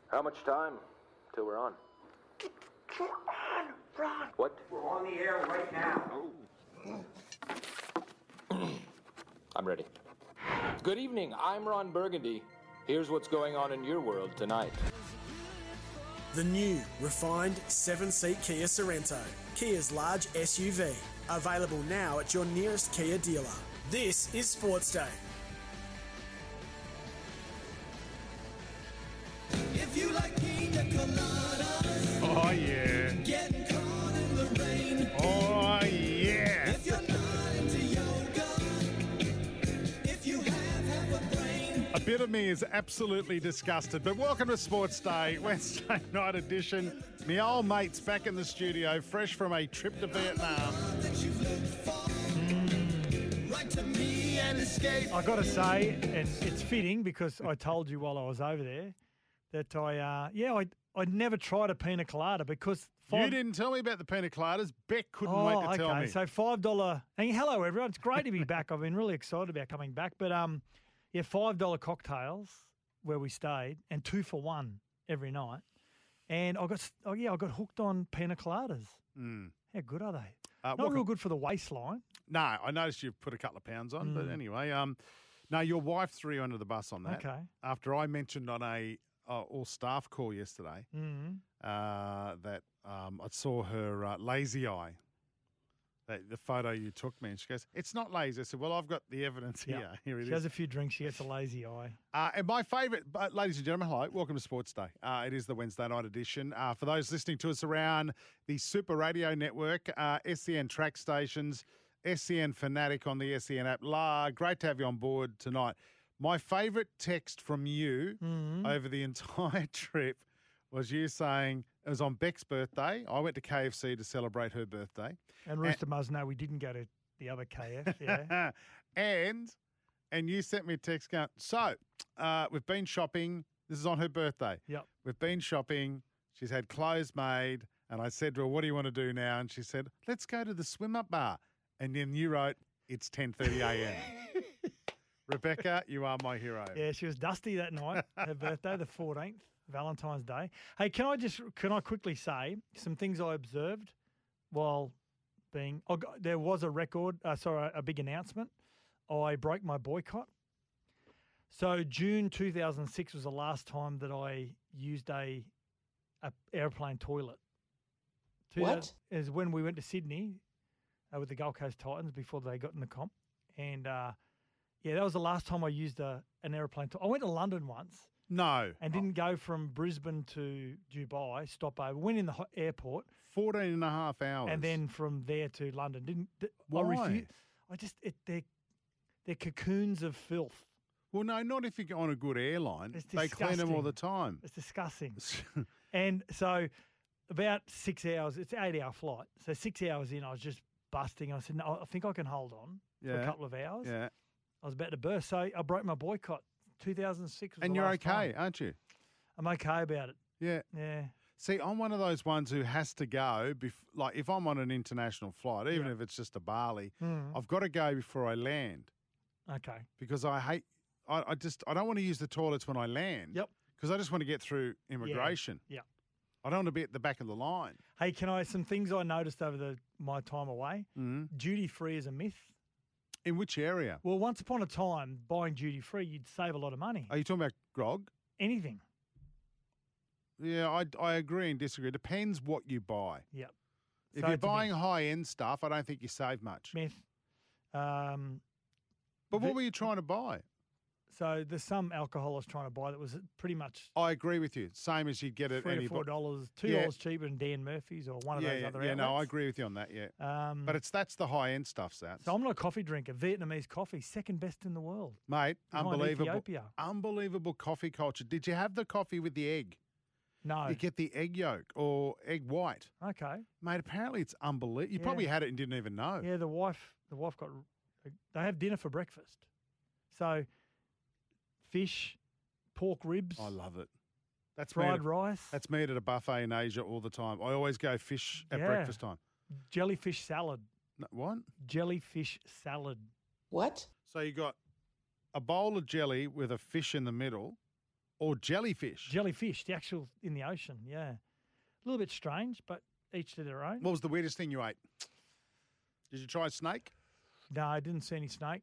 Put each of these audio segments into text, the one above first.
How much time till we're on? We're on, Ron. What? We're on the air right now. I'm ready. Good evening, I'm Ron Burgundy. Here's what's going on in your world tonight. The new, refined 7-seat Kia Sorento, Kia's large SUV. Available now at your nearest Kia dealer. This is Sports Day. If you like pina coladas, Oh, yeah. getting caught in the rain. Oh, yeah. If you're not into yoga, if you have half a brain. A bit of me is absolutely disgusted, but welcome to Sports Day, Wednesday night edition. My old mate's back in the studio, fresh from a trip to Vietnam. That you've looked for. Write to me and escape. I got to say, and it's fitting because I told you while I was over there that I'd never tried a pina colada because You didn't tell me about the pina coladas. Beck couldn't wait to tell me. So $5. And hello everyone, it's great to be back. I've been really excited about coming back, but $5 cocktails where we stayed and 2 for 1 every night, and I got hooked on pina coladas. How good are they? Not real good for the waistline. No, I noticed you've put a couple of pounds on, but anyway, no, your wife threw you under the bus on that. Okay. After I mentioned on a all-staff call yesterday that I saw her lazy eye, the photo you took me, and she goes, "It's not lazy." I said, "Well, I've got the evidence here. Yep. Here it She is." has a few drinks, she gets a lazy eye. And my favourite, ladies and gentlemen, hello, welcome to Sports Day. It is the Wednesday night edition. For those listening to us around the Super Radio Network, SEN track stations, SEN Fanatic on the SEN app, great to have you on board tonight. My favourite text from you over the entire trip was you saying, it was on Beck's birthday. I went to KFC to celebrate her birthday. And Rooster Muzz, no, we didn't go to the other KF, yeah. And you sent me a text going, so we've been shopping. This is on her birthday. Yep. We've been shopping. She's had clothes made. And I said to her, what do you want to do now? And she said, let's go to the swim-up bar. And then you wrote, it's 10:30 a.m. Rebecca, you are my hero. Yeah, she was dusty that night, her birthday, the 14th, Valentine's Day. Hey, can I quickly say some things I observed while being there was a big announcement. I broke my boycott. So June 2006 was the last time that I used a airplane toilet. What? Is when we went to Sydney with the Gold Coast Titans before they got in the comp. And, that was the last time I used an aeroplane toilet. I went to London once. No. And didn't go from Brisbane to Dubai, stop over. Went in the airport. 14 and a half hours. And then from there to London. Why? They're cocoons of filth. Well, no, not if you're on a good airline. It's They clean them all disgusting. the time. It's disgusting. And so about 6 hours, it's an 8-hour flight. So 6 hours in, I was just busting. I said, no, I think I can hold on for a couple of hours. Yeah. I was about to burst. So I broke my boycott. 2006 was And the you're last okay, time. aren't you? I'm okay about it. Yeah. Yeah. See, I'm one of those ones who has to go, like if I'm on an international flight, even if it's just to Bali, I've got to go before I land Okay. because I don't want to use the toilets when I land. Yep. Because I just want to get through immigration. Yeah. I don't want to be at the back of the line. Hey, some things I noticed over my time away. Duty free is a myth. In which area? Well, once upon a time, buying duty free, you'd save a lot of money. Are you talking about grog? Anything. Yeah, I agree and disagree. Depends what you buy. Yep. If So you're it's a buying myth. high-end stuff, I don't think you save much. Myth. But what were you trying to buy? So there's some alcohol I was trying to buy that was pretty much I agree with you. Same as you'd get at any $3 or $4, $2 cheaper than Dan Murphy's or one of those other outlets. no, I agree with you on that, yeah. But that's the high-end stuff, Sats. So I'm not a coffee drinker. Vietnamese coffee, second best in the world. Mate, behind unbelievable. Ethiopia. Unbelievable coffee culture. Did you have the coffee with the egg? No. You get the egg yolk or egg white. Okay. Mate, apparently it's unbelievable. You probably had it and didn't even know. Yeah, the wife got. They have dinner for breakfast. So, fish, pork ribs. I love it. That's fried me rice. That's me at a buffet in Asia all the time. I always go fish at breakfast time. Jellyfish salad. No, what? Jellyfish salad. What? So you got a bowl of jelly with a fish in the middle, Or jellyfish. Jellyfish, the actual in the ocean, yeah. A little bit strange, but each to their own. What was the weirdest thing you ate? Did you try a snake? No, I didn't see any snake.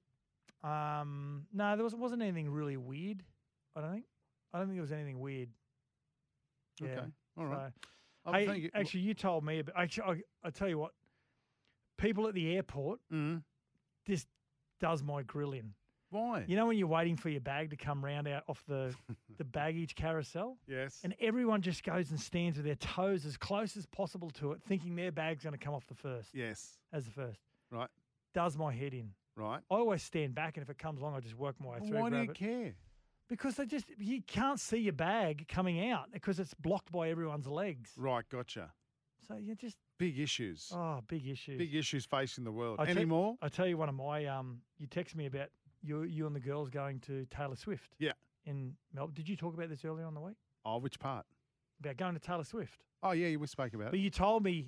No, there wasn't anything really weird, I don't think. I don't think there was anything weird. Yeah. Okay, all right. So, I hey, think actually, you told me about. Actually, I tell you what. People at the airport, this does my grill in. Why? You know when you're waiting for your bag to come round out off the baggage carousel? Yes. And everyone just goes and stands with their toes as close as possible to it, thinking their bag's going to come off the first. Yes. As the first. Right. Does my head in. Right. I always stand back, and if it comes along, I just work my way through. Why do you grab it. care? Because you can't see your bag coming out because it's blocked by everyone's legs. Right, gotcha. So you just Big issues. big issues. Big issues facing the world. I Any tell- more? I tell you, one of my you text me about you and the girls going to Taylor Swift. Yeah. In Melbourne. Did you talk about this earlier on the week Oh, which part? about going to Taylor Swift? Oh, yeah, we spoke about But it. you told me,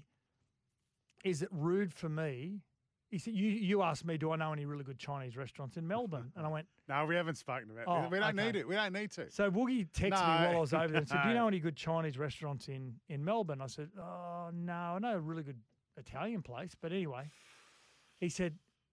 is it rude for me? You said you asked me, do I know any really good Chinese restaurants in Melbourne? And I went, No, we haven't spoken about it. Oh, We don't okay. need it. We don't need to. so Woogie texted me No. while I was over there and said, do you No. know any good Chinese restaurants in Melbourne? I said, oh, no, I know a really good Italian place. But anyway, he said,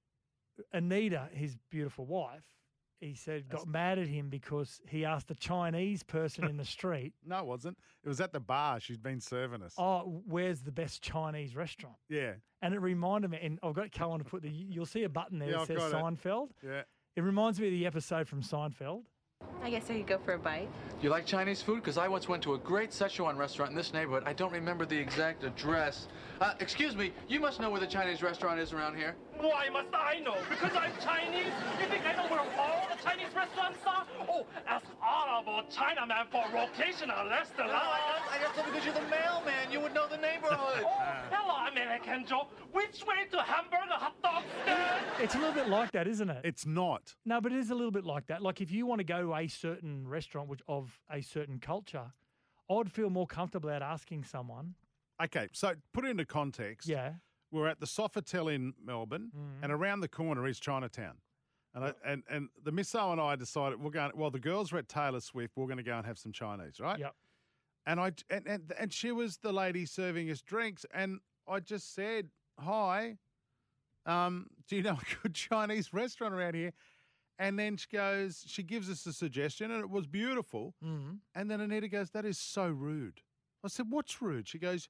Anita, his beautiful wife, he said, got mad at him because he asked a Chinese person in the street, No, it wasn't. It was at the bar. She's been serving us. oh, where's the best Chinese restaurant? Yeah. And it reminded me, and I've got Cohen to put you'll see a button there Yeah, that I've says got it. Seinfeld. Yeah. It reminds me of the episode from Seinfeld. I guess I could go for a bite. You like Chinese food? Because I once went to a great Szechuan restaurant in this neighborhood. I don't remember the exact address. Excuse me, you must know where the Chinese restaurant is around here. Why must I know? Because I'm Chinese? You think I know where all the Chinese restaurants are? Oh, ask honorable Chinaman for rotational restaurant. I guess because you're the mailman, you would know the neighborhood. Hello, American Joe. Which way to hamburger hot dog stand? It's a little bit like that, isn't it? It's not. No, but it is a little bit like that. Like if you want to go to a certain restaurant of a certain culture, I'd feel more comfortable at asking someone. Okay, so put it into context. Yeah. We're at the Sofitel in Melbourne, and around the corner is Chinatown. And the misso and I decided the girls were at Taylor Swift, we're going to go and have some Chinese, right? Yep. And she was the lady serving us drinks, and I just said, hi, do you know a good Chinese restaurant around here? And then she gives us a suggestion, and it was beautiful. Mm-hmm. And then Anita goes, that is so rude. I said, what's rude? She goes,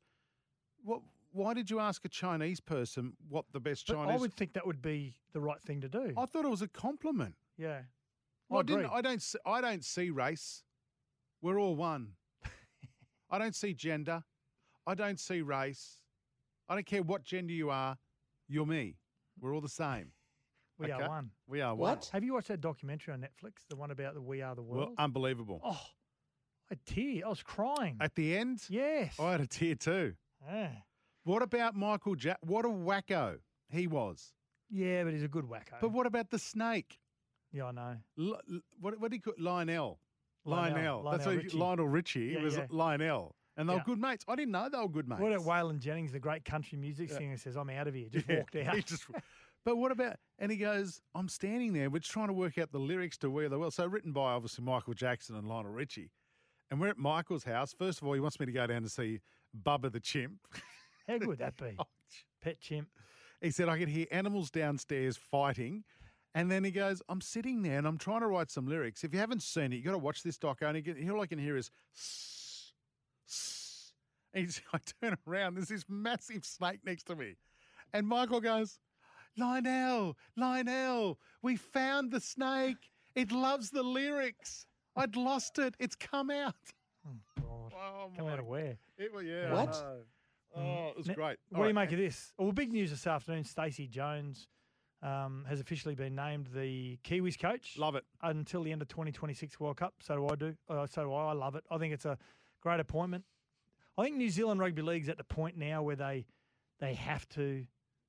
why did you ask a Chinese person what the best But Chinese? I would think that would be the right thing to do. I thought it was a compliment. Yeah. Well, agree. I don't see race. We're all one. I don't see gender. I don't see race. I don't care what gender you are. You're me. We're all the same. We Okay? are one. We are one. What? Have you watched that documentary on Netflix, the one about the We Are the World? Well, unbelievable. Oh, I tear. I was crying. At the end, Yes. I had a tear too. Yeah. What about Michael Jack? What a wacko he was. Yeah, but he's a good wacko. But what about the snake? Yeah, I know. What did he call Lionel? Lionel That's what Richie. Lionel Richie. Yeah, It was yeah. Lionel. And they were Yeah. good mates. I didn't know they were good mates. What about Waylon Jennings, the great country music singer, says, I'm out of here. Just Yeah, walked out. he just- but what about, and he goes, I'm standing there, we're trying to work out the lyrics to Where the World. So written by obviously Michael Jackson and Lionel Richie. And we're at Michael's house. First of all, he wants me to go down to see Bubba the chimp. How good would that be? Pet chimp. He said, I could hear animals downstairs fighting. And then he goes, I'm sitting there and I'm trying to write some lyrics. If you haven't seen it, you got to watch this doco. And all I can hear is, sss, sss. And I turn around, there's this massive snake next to me. And Michael goes, Lionel, we found the snake. It loves the lyrics. I'd lost it. It's come out. God. Oh, Come out of where? Yeah. What? Oh, it was Now, great. What do you make of this? Well, big news this afternoon. Stacey Jones has officially been named the Kiwis coach. Love it. Until the end of 2026 World Cup. So do I do. So do I. I love it. I think it's a great appointment. I think New Zealand Rugby League's at the point now where they have to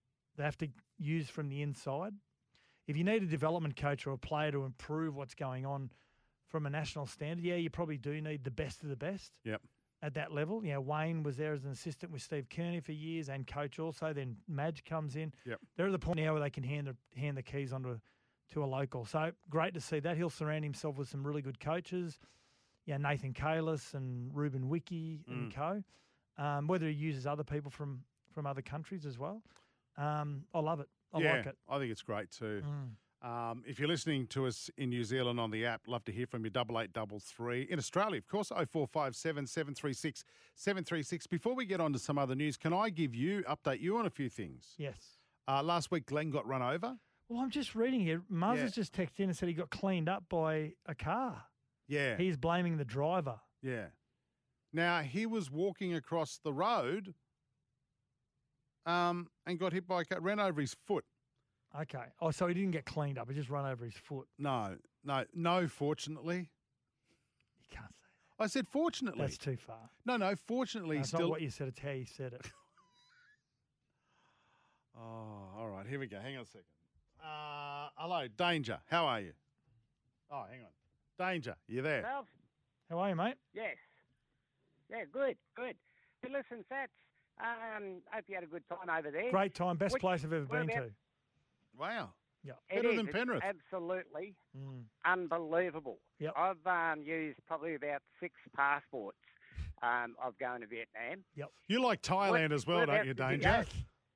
use from the inside. If you need a development coach or a player to improve what's going on from a national standard, yeah, you probably do need the best of the best. Yep. At that level. You know, Wayne was there as an assistant with Steve Kearney for years and coach also. Then Madge comes in. Yep. They're at the point now where they can hand the keys onto to a local. So great to see that. He'll surround himself with some really good coaches. Nathan Kalis and Ruben Wiki and co. Whether he uses other people from other countries as well. I love it. I like it. I think it's great too. If you're listening to us in New Zealand on the app, love to hear from you. 8833. In Australia, of course, 0457 736 736. Before we get on to some other news, can I update you on a few things? Yes. Last week, Glenn got run over. Well, I'm just reading here. Muzz has just texted in and said he got cleaned up by a car. Yeah. He's blaming the driver. Yeah. Now, he was walking across the road and got hit by a car, ran over his foot. Okay. Oh, so he didn't get cleaned up. He just run over his foot. No, fortunately. You can't say that. I said fortunately. That's too far. No, fortunately. That's not what you said. It's how you said it. Oh, all right. Here we go. Hang on a second. Hello, Danger. How are you? Oh, hang on. Danger, you there? Ralph? How are you, mate? Yes. Yeah, good. Hey, listen, Sats, hope you had a good time over there. Great time. Best place I've ever been to. Wow. Yeah. Better than Penrith. It's absolutely unbelievable. Yep. I've used probably about 6 passports of going to Vietnam. Yep. You like Thailand as well, don't you, Danger? Yes.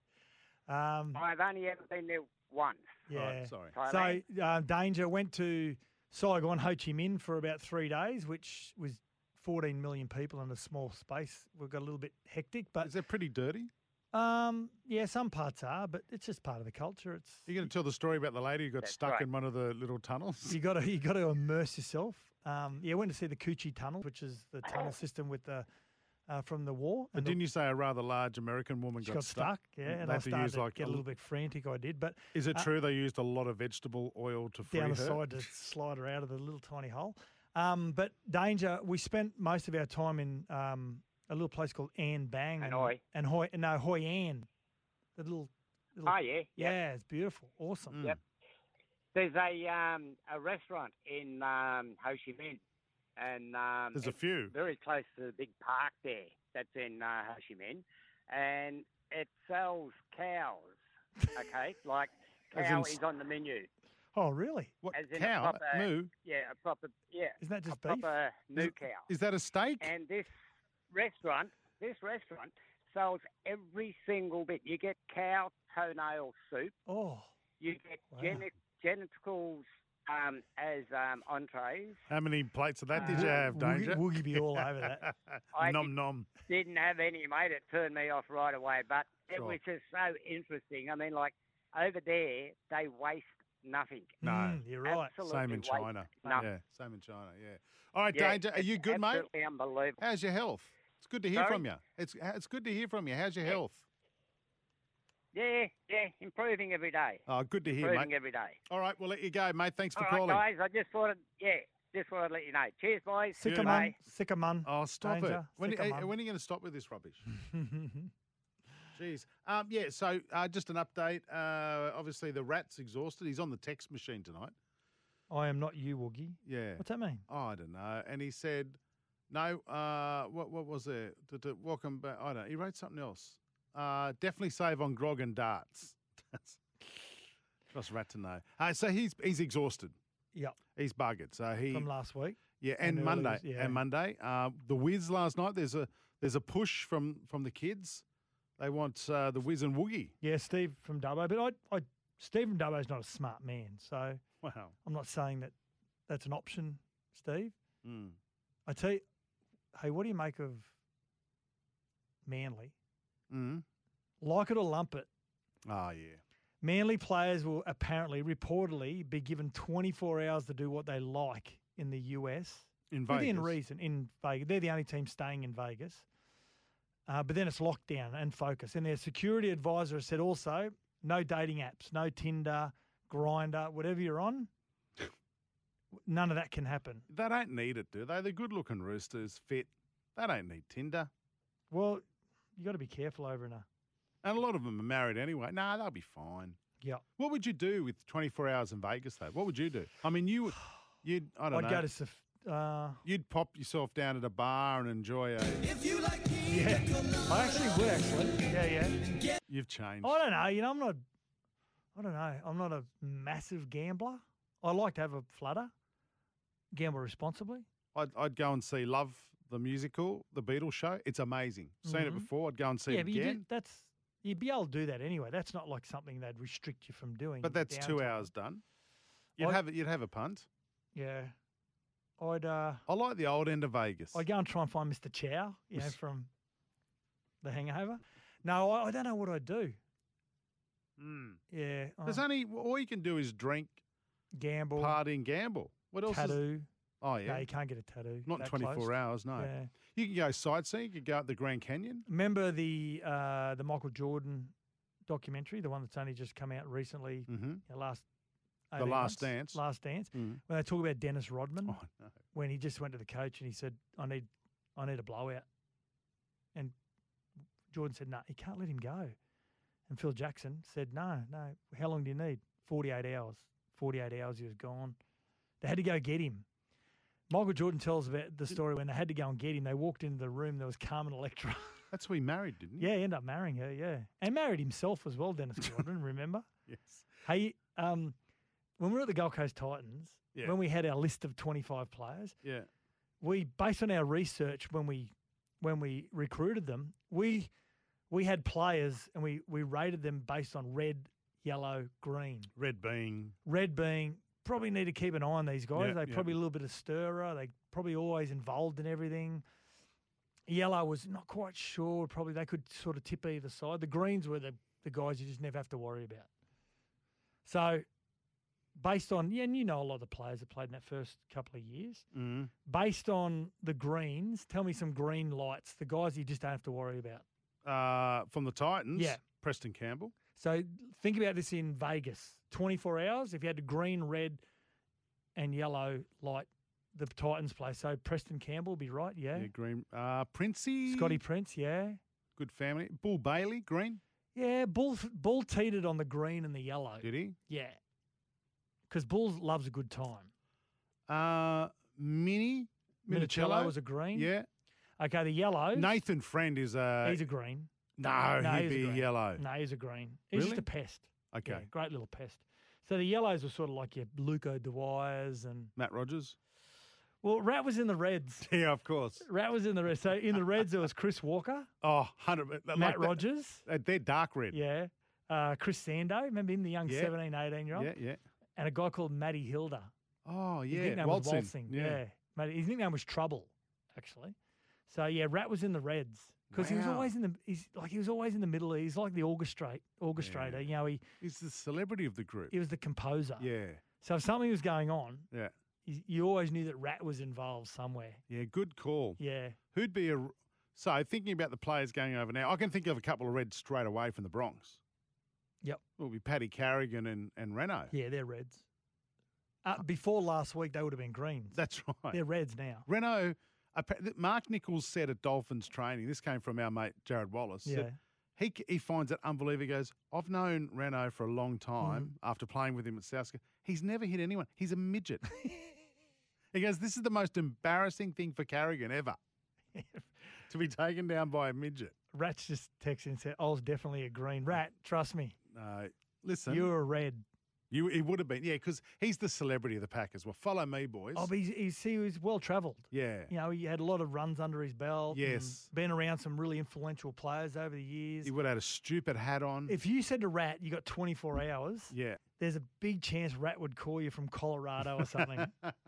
I've only ever been there once. Yeah. Right, sorry. Thailand. So Danger went to Saigon, Ho Chi Minh for about 3 days, which was 14 million people in a small space. We've got a little bit hectic, but Is that pretty dirty? yeah, some parts are, but it's just part of the culture. It's Are you going to tell the story about the lady who got That's stuck right. in one of the little tunnels? you got to immerse yourself. Yeah, I went to see the Coochie Tunnel, which is the tunnel system with the from the war. But didn't you say a rather large American woman she got stuck? Yeah, and They I had to started use to like get a little bit frantic. I did, but Is it true they used a lot of vegetable oil to free down her? the side to slide her out of the little tiny hole. But Danger, we spent most of our time in a little place called An Bang. Hoi An. The little Oh, yeah. yeah, it's beautiful. Awesome. Yep. There's a restaurant in Ho Chi Minh, and There's a it's few. very close to the big park there that's in Ho Chi Minh, and it sells cows. Okay, like As cow in is on the menu. Oh, really? What, As in cow? a proper, Moo? Yeah, a proper, yeah. Isn't that just a beef? proper moo cow. Is that a steak? And this restaurant sells every single bit. You get cow toenail soup. Oh, You get Wow. genitals as entrees. How many plates of that did you have, Danger? Woogie be all over that. I nom nom. Didn't have any, mate. It turned me off right away. But it Sure. was just so interesting. I mean, like, over there, they waste nothing. No. You're right. Absolutely Same in waste China. nothing. Yeah, same in China, yeah. All right, Yeah, Danger, are you it's good, mate? absolutely unbelievable. How's your health? It's good to hear Sorry? from you. It's good to hear from you. How's your health? Yeah, improving every day. Oh, good to hear, Improving mate. every day. All right, we'll let you go, mate. Thanks for All right, calling. guys, I just thought I'd let you know. Cheers, boys. Sickerman. Sickerman. Oh, stop it. Danger. When Sickerman. are you going to stop with this rubbish? Jeez. Yeah, so just an update. Obviously, the Rat's exhausted. He's on the text machine tonight. I am not you, Woogie. Yeah. What's that mean? Oh, I don't know. And he said, no, what was there? Welcome back. I don't know. He wrote something else. Definitely save on grog and darts. That's Rat to know. So he's exhausted. Yep. He's buggered. So he From last week. Yeah, And and early, Monday. yeah. And Monday. The Wiz last night, there's a push from the kids. They want the Wiz and Woogie. Yeah, Steve from Dubbo. But I Steve from Dubbo is not a smart man. So Wow. I'm not saying that that's an option, Steve. Mm. I tell you, hey, what do you make of Manly? Mm. Like it or lump it, Oh, yeah. Manly players will reportedly be given 24 hours to do what they like in the US. In Within Vegas. reason, in Vegas. They're the only team staying in Vegas. But then it's lockdown and focus. And their security advisor has said also, no dating apps, no Tinder, Grindr, whatever you're on. None of that can happen. They don't need it, do they? They're good-looking roosters, fit. They don't need Tinder. Well, you got to be careful over in a. And a lot of them are married anyway. No, they'll be fine. Yeah. What would you do with 24 hours in Vegas, though? What would you do? I mean, you'd I don't I'd know. go to. You'd pop yourself down at a bar and enjoy a... Yeah. I actually would, actually. Yeah. You've changed. I don't know. You know, I'm not a massive gambler. I like to have a flutter. Gamble responsibly. I'd go and see Love the musical, the Beatles show. It's amazing. Seen it before. I'd go and see it but again. you'd be able to do that anyway. That's not like something they'd restrict you from doing. But that's 2 downtime. hours done. You'd have a punt. Yeah. I'd I like the old end of Vegas. I'd go and try and find Mr. Chow, from The Hangover. No, I don't know what I'd do. Yeah. There's only all you can do is drink, gamble, party, and gamble. What else? tattoo. Oh yeah. No, you can't get a tattoo. Not in that 24 close. hours. No. Yeah. You can go sightseeing. You could go up the Grand Canyon. Remember the Michael Jordan documentary, the one that's only just come out recently, last 18 The months? Last Dance. Last Dance. Mhm. When they talk about Dennis Rodman, Oh no. when he just went to the coach and he said, I need a blowout. And Jordan said, no, you can't let him go. And Phil Jackson said, no, how long do you need? 48 hours. 48 hours he was gone. They had to go get him. Michael Jordan tells about the story when they had to go and get him. They walked into the room, there was Carmen Electra. That's who he married, didn't he? Yeah, he ended up marrying her, yeah. And married himself as well, Dennis Rodman, remember? Yes. Hey, when we were at the Gold Coast Titans, when we had our list of 25 players, Yeah. we, based on our research when we recruited them, we had players and we rated them based on red, yellow, green. Red being. Red being, probably need to keep an eye on these guys. Yeah, They yeah. probably a little bit of stirrer. They probably always involved in everything. Yellow was not quite sure. Probably they could sort of tip either side. The greens were the guys you just never have to worry about. So based on, and you know a lot of the players that played in that first couple of years. Mm. Based on the greens, tell me some green lights, the guys you just don't have to worry about. From the Titans. Yeah. Preston Campbell. So think about this in Vegas. 24 hours, if you had the green, red, and yellow light, the Titans play. So Preston Campbell would be right, yeah. Yeah, green. Princey. Scotty Prince, yeah. Good family. Bull Bailey, green. Yeah, Bull teetered on the green and the yellow. Did he? Yeah. Because Bull loves a good time. Mini. Minicello was a green. Yeah. Okay, the yellow. Nathan Friend is a. He's a green. No, he'd he's a be green. yellow. No, he's a green. He's Really? just a pest. Okay. Yeah, great little pest. So the yellows were sort of like your Luco Dwyers and. Matt Rogers. Well, Rat was in the Reds. Yeah, of course. Rat was in the Reds. So in the Reds, there was Chris Walker, Oh, 100. Matt Rogers. They're dark red. Yeah. Chris Sando. Remember him, the young Yeah. 17, 18-year-old? Yeah, yeah. And a guy called Matty Hilda. Oh, His yeah. nickname was Waltzing. Yeah. Mate, his nickname was Trouble, actually. So yeah, Rat was in the Reds because he was Wow. always in the. He was always in the middle. He's like the orchestrator. Yeah. You know, He's the celebrity of the group. he was the composer. Yeah. So if something was going on, Yeah. you always knew that Rat was involved somewhere. Yeah, good call. Yeah. Who'd be a. So, thinking about the players going over now, I can think of a couple of Reds straight away from the Bronx. Yep. It will be Paddy Carrigan and Renault. Yeah, they're Reds. Before last week, they would have been Greens. That's right. They're Reds now. Renault, Mark Nichols said at Dolphins training, this came from our mate Jared Wallace, said he finds it unbelievable. He goes, I've known Renault for a long time after playing with him at Southcote. He's never hit anyone. He's a midget. He goes, this is the most embarrassing thing for Carrigan ever, to be taken down by a midget. Rat's just texted and said, I was definitely a Green. Rat, trust me. No, listen. You're a Red. He would have been, yeah, because he's the celebrity of the pack as well. Follow me, boys. Oh, but he was well-travelled. Yeah. You know, he had a lot of runs under his belt. and Yes. Been around some really influential players over the years. He would have had a stupid hat on. If you said to Rat, you got 24 hours, Yeah. there's a big chance Rat would call you from Colorado or something.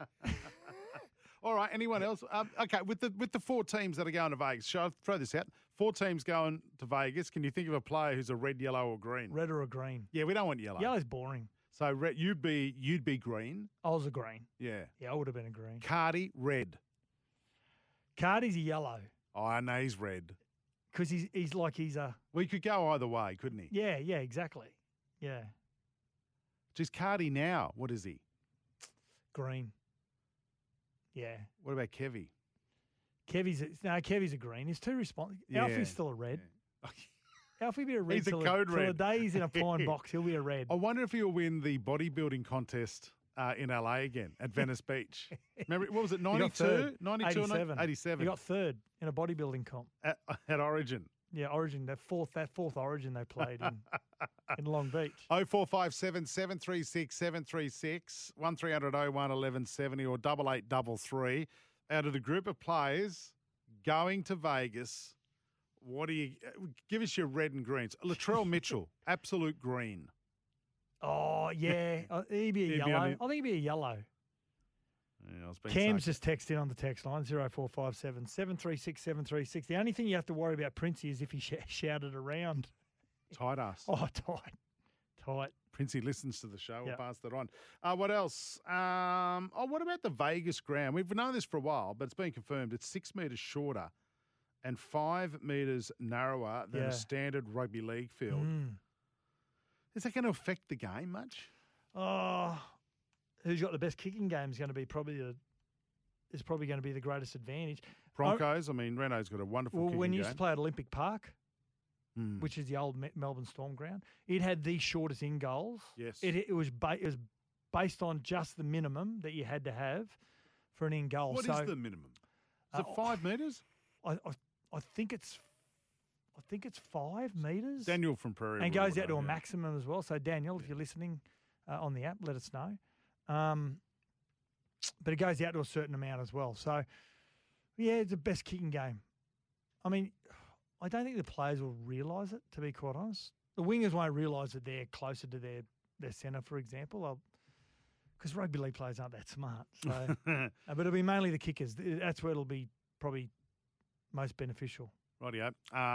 All right. Anyone else? Okay. With the 4 teams that are going to Vegas, shall I throw this out? 4 teams going to Vegas. Can you think of a player who's a red, yellow, or green? Red or a green? Yeah, we don't want yellow. Yellow's boring. So red, you'd be green. I was a green. Yeah. Yeah, I would have been a green. Cardi, red. Cardi's a yellow Oh, I know he's red. because he's like he's a Well, he could go either way, couldn't he? yeah exactly yeah Just Cardi now. What is he? green. Yeah, What about Kevy? Kevy's a green. He's too responsive. Yeah. Alfie's still a red. Yeah. Alfie be a red. He's a till code till red. the day he's in a pine box, he'll be a red. I wonder if he'll win the bodybuilding contest in LA again at Venice Beach. Remember, what was it, He got 92? third. 92 or 87. 87? He got third in a bodybuilding comp. At Origin. Yeah, Origin. That fourth Origin they played in Long Beach. 0457 736 736 1300 01 1170 or 8833. out of the group of players going to Vegas, what do you give us your red and greens? Latrell Mitchell, absolute green. Oh, yeah. He'd be a yellow. I think he'd be a yellow. Yeah, I was being Cam's just texted in on the text line, 0457 736 736. The only thing you have to worry about Princey is if he shouted around. tight ass. Oh, tight. Princey listens to the show. Yep. We'll pass that on. What else? What about the Vegas ground? We've known this for a while, but it's been confirmed. It's 6 metres shorter and 5 metres narrower than a standard rugby league field. Is that going to affect the game much? Oh, who's got the best kicking game is going to be probably going to be the greatest advantage. Broncos. I mean, Renault's got a wonderful kicking when you game. used to play at Olympic Park, which is the old Melbourne Storm ground, it had the shortest in goals. Yes. It was based on just the minimum that you had to have for an in goal. What is the minimum? Is it 5 metres? I think it's 5 metres. Daniel from Prairie and Wood goes would out to know, a yeah. maximum as well. So Daniel, if you're listening on the app, let us know. But it goes out to a certain amount as well. So yeah, it's the best kicking game. I mean, I don't think the players will realise it, to be quite honest. The wingers won't realise that they're closer to their centre, for example, because rugby league players aren't that smart. So, but it'll be mainly the kickers. That's where it'll be probably most beneficial. Rightio.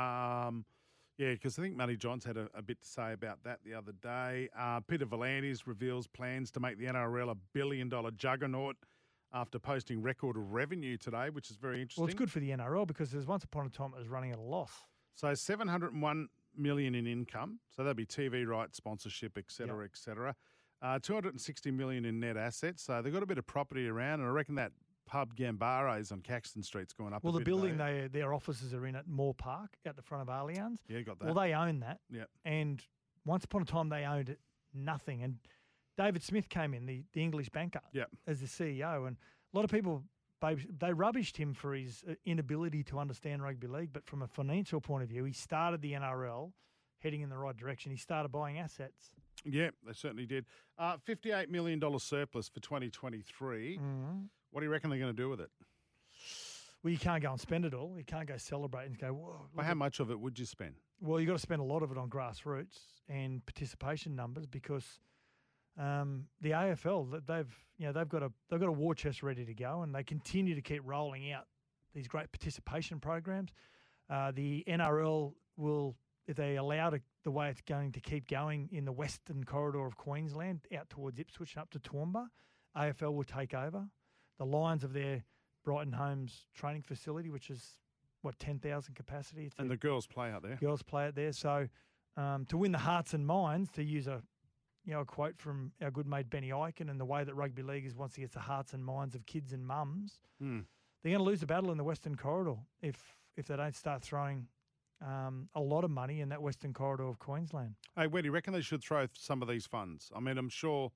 Yeah, because I think Matty Johns had a bit to say about that the other day. Peter Volandis reveals plans to make the NRL $1 billion juggernaut after posting record revenue today, which is very interesting. Well, it's good for the NRL because there's once upon a time it was running at a loss. So $701 million in income. So that'd be TV rights, sponsorship, et cetera, et cetera. $260 million in net assets. So they've got a bit of property around, and I reckon that pub Gambaro's on Caxton Street's going up. Well, a the bit, building their offices are in at Moore Park out the front of Allianz. Yeah, got that. Well, they own that. Yeah. And once upon a time they owned nothing. And David Smith came in, the English banker, as the CEO. And a lot of people, they rubbished him for his inability to understand rugby league. But from a financial point of view, he started the NRL heading in the right direction. He started buying assets. Yeah, they certainly did. $58 million surplus for 2023. What do you reckon they're going to do with it? Well, you can't go and spend it all. You can't go celebrate and go, whoa. Well, how much of it would you spend? Well, you've got to spend a lot of it on grassroots and participation numbers because the AFL, they've got a war chest ready to go, and they continue to keep rolling out these great participation programs. The NRL will, if they allow the way it's going to keep going in the western corridor of Queensland out towards Ipswich and up to Toowoomba, AFL will take over. The Lions of their Brighton Homes training facility, which is, 10,000 capacity. And the girls play out there. Girls play out there. So to win the hearts and minds, to use a quote from our good mate Benny Eichen, and the way that rugby league is once it gets the hearts and minds of kids and mums, they're going to lose the battle in the western corridor if they don't start throwing a lot of money in that western corridor of Queensland. Hey, where do you reckon they should throw some of these funds? I mean, I'm sure...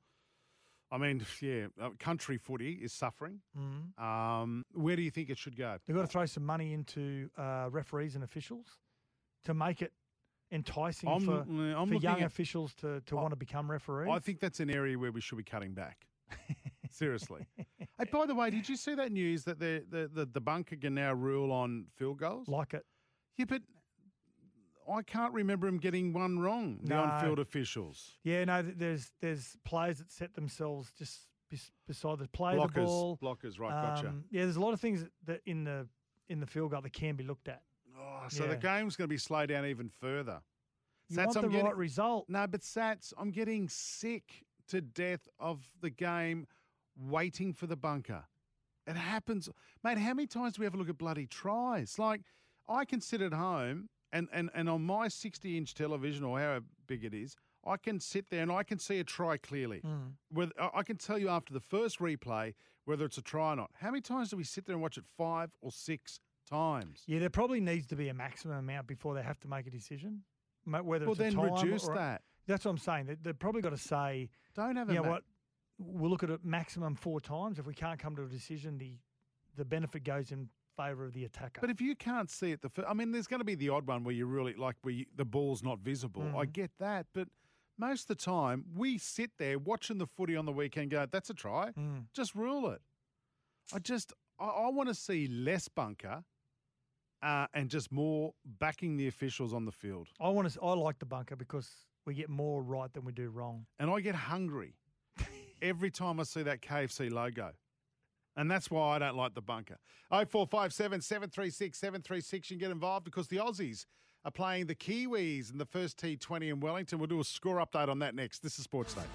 country footy is suffering. Where do you think it should go? They've got to throw some money into referees and officials to make it enticing for young officials to want to become referees. I think that's an area where we should be cutting back. Seriously. Hey, by the way, did you see that news that the bunker can now rule on field goals? Like it. Yeah, but I can't remember him getting one wrong, the on-field officials. Yeah, no, there's players that set themselves just beside the play the ball. Blockers, right, gotcha. Yeah, there's a lot of things that in the field goal that can be looked at. Oh, so the game's going to be slowed down even further. You want the right result. No, but Sats, I'm getting sick to death of the game waiting for the bunker. It happens. Mate, how many times do we ever look at bloody tries? Like, I can sit at home and on my 60-inch television, or however big it is, I can sit there and I can see a try clearly. I can tell you after the first replay whether it's a try or not. How many times do we sit there and watch it 5 or 6 times? Yeah, there probably needs to be a maximum amount before they have to make a decision. Whether well, it's a then time reduce or that. That's what I'm saying. They've probably got to say, don't have a what? We'll look at it maximum 4 times. If we can't come to a decision, the benefit goes in favour of the attacker. But if you can't see it, there's going to be the odd one where you really the ball's not visible. I get that, but most of the time we sit there watching the footy on the weekend, go, "That's a try." Just rule it. I want to see less bunker and just more backing the officials on the field. I like the bunker because we get more right than we do wrong. And I get hungry every time I see that KFC logo. And that's why I don't like the bunker. 0457 736 736. You can get involved because the Aussies are playing the Kiwis in the first T20 in Wellington. We'll do a score update on that next. This is Sports Day.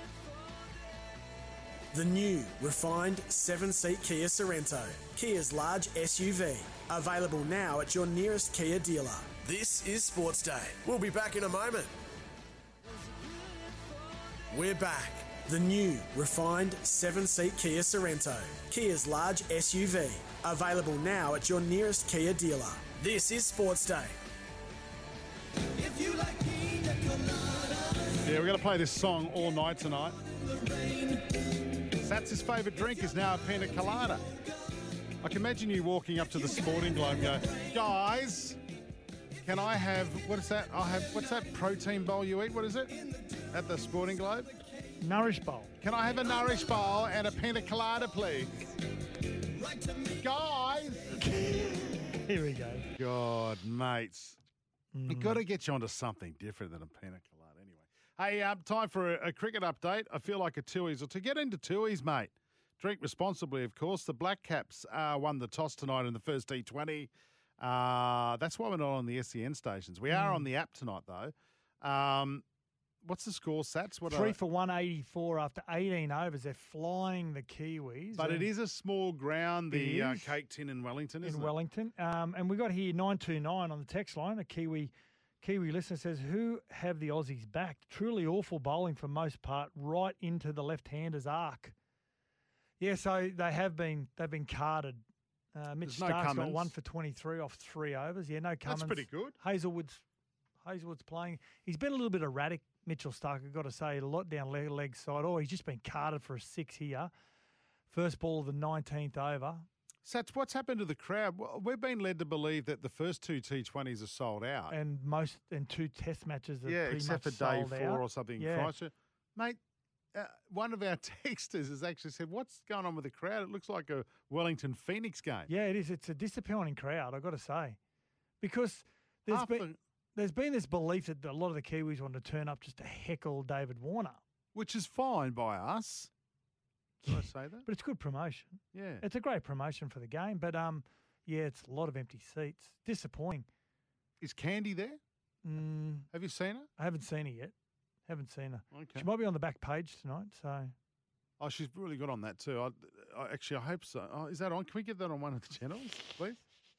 The new, refined 7-seat Kia Sorrento. Kia's large SUV. Available now at your nearest Kia dealer. This is Sports Day. We'll be back in a moment. We're back. The new, refined 7-seat Kia Sorrento. Kia's large SUV. Available now at your nearest Kia dealer. This is Sports Day. If you like pina colada, Yeah, we're going to play this song all night tonight. Sats's favourite drink is now a pina colada. I can imagine you walking up to the Sporting Globe and go, guys, can I have, what is that? What's that protein bowl you eat? What is it? At the Sporting Globe? Nourish bowl. Can I have a Nourish bowl and a pina colada, please? Guys! Here we go. God, mates. You've got to get you onto something different than a pina colada anyway. Hey, time for a cricket update. I feel like a Tuies. Or to get into Tuies, mate, drink responsibly, of course. The Black Caps won the toss tonight in the first T20. That's why we're not on the SEN stations. We are on the app tonight, though. What's the score, Sats? 3 for 184 after 18 overs. They're flying the Kiwis. But it is a small ground, the Cake Tin in Wellington, isn't it? In Wellington. And we got here 929 on the text line. A Kiwi listener says, who have the Aussies backed? Truly awful bowling for most part, right into the left-hander's arc. Yeah, so they've been carded. Mitch Stark's got 1 for 23 off 3 overs. Yeah, no Cummins. That's pretty good. Hazelwood's playing. He's been a little bit erratic, Mitchell Stark, I've got to say, a lot down leg side. Oh, he's just been carded for a 6 here. First ball of the 19th over. Sats, what's happened to the crowd? Well, we've been led to believe that the first 2 T20s are sold out. And 2 test matches are pretty except much for day sold 4 out. or something. Yeah. Christchurch. Mate, one of our texters has actually said, what's going on with the crowd? It looks like a Wellington Phoenix game. Yeah, it is. It's a disappointing crowd, I've got to say. Because there's been this belief that a lot of the Kiwis want to turn up just to heckle David Warner. Which is fine by us. Did I say that? But it's good promotion. Yeah. It's a great promotion for the game. But, yeah, it's a lot of empty seats. Disappointing. Is Candy there? Have you seen her? I haven't seen her yet. Haven't seen her. Okay. She might be on the back page tonight, so... Oh, she's really good on that too. I hope so. Oh, is that on? Can we get that on one of the channels, please?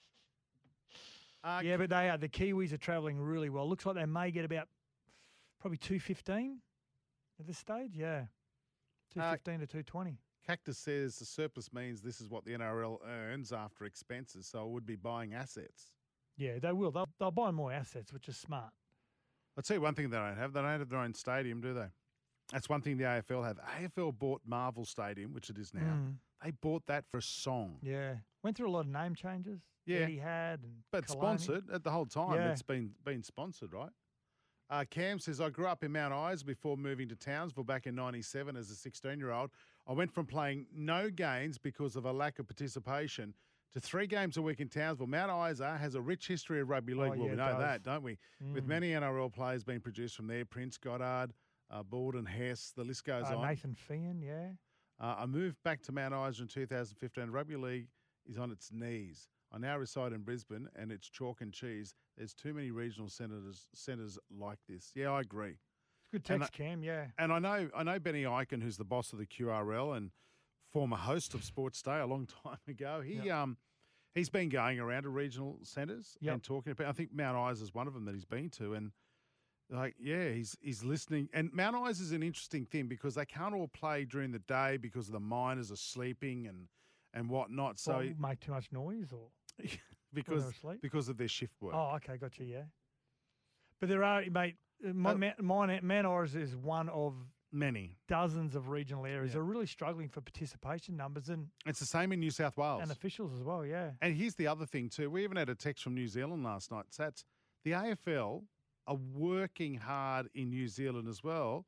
Yeah, but the Kiwis are travelling really well. Looks like they may get about probably 215 at this stage. Yeah, 215 to 220. Cactus says the surplus means this is what the NRL earns after expenses, so I would be buying assets. Yeah, they will. They'll buy more assets, which is smart. I'll tell you one thing they don't have. They don't have their own stadium, do they? That's one thing the AFL have. AFL bought Marvel Stadium, which it is now. They bought that for a song. Yeah. Went through a lot of name changes. Yeah. Eddie had. But Kalani. sponsored at the whole time. Yeah. It's been sponsored, right? Cam says, I grew up in Mount Isa before moving to Townsville back in 97 as a 16-year-old. I went from playing no games because of a lack of participation to 3 games a week in Townsville. Mount Isa has a rich history of rugby league. Yeah, We it know does. that, don't we? With many NRL players being produced from there. Prince Goddard, Borden, Hess, the list goes on. Nathan Fian, yeah. I moved back to Mount Isa in 2015. Rugby league is on its knees. I now reside in Brisbane, and it's chalk and cheese. There's too many regional centres like this. Yeah, I agree. It's good text, Cam, yeah. And I know Benny Eichen, who's the boss of the QRL and former host of Sports Day a long time ago. He's been going around to regional centres and talking about. I think Mount Isa is one of them that he's been to, and he's listening. And Mount Isa is an interesting thing because they can't all play during the day because the miners are sleeping and whatnot. So make too much noise or because of their shift work. Oh, okay, gotcha, yeah. But there are, mate. Mount Isa is one of many dozens of regional areas that are really struggling for participation numbers, and it's the same in New South Wales and officials as well. Yeah. And here's the other thing too. We even had a text from New Zealand last night. Sats, the AFL are working hard in New Zealand as well,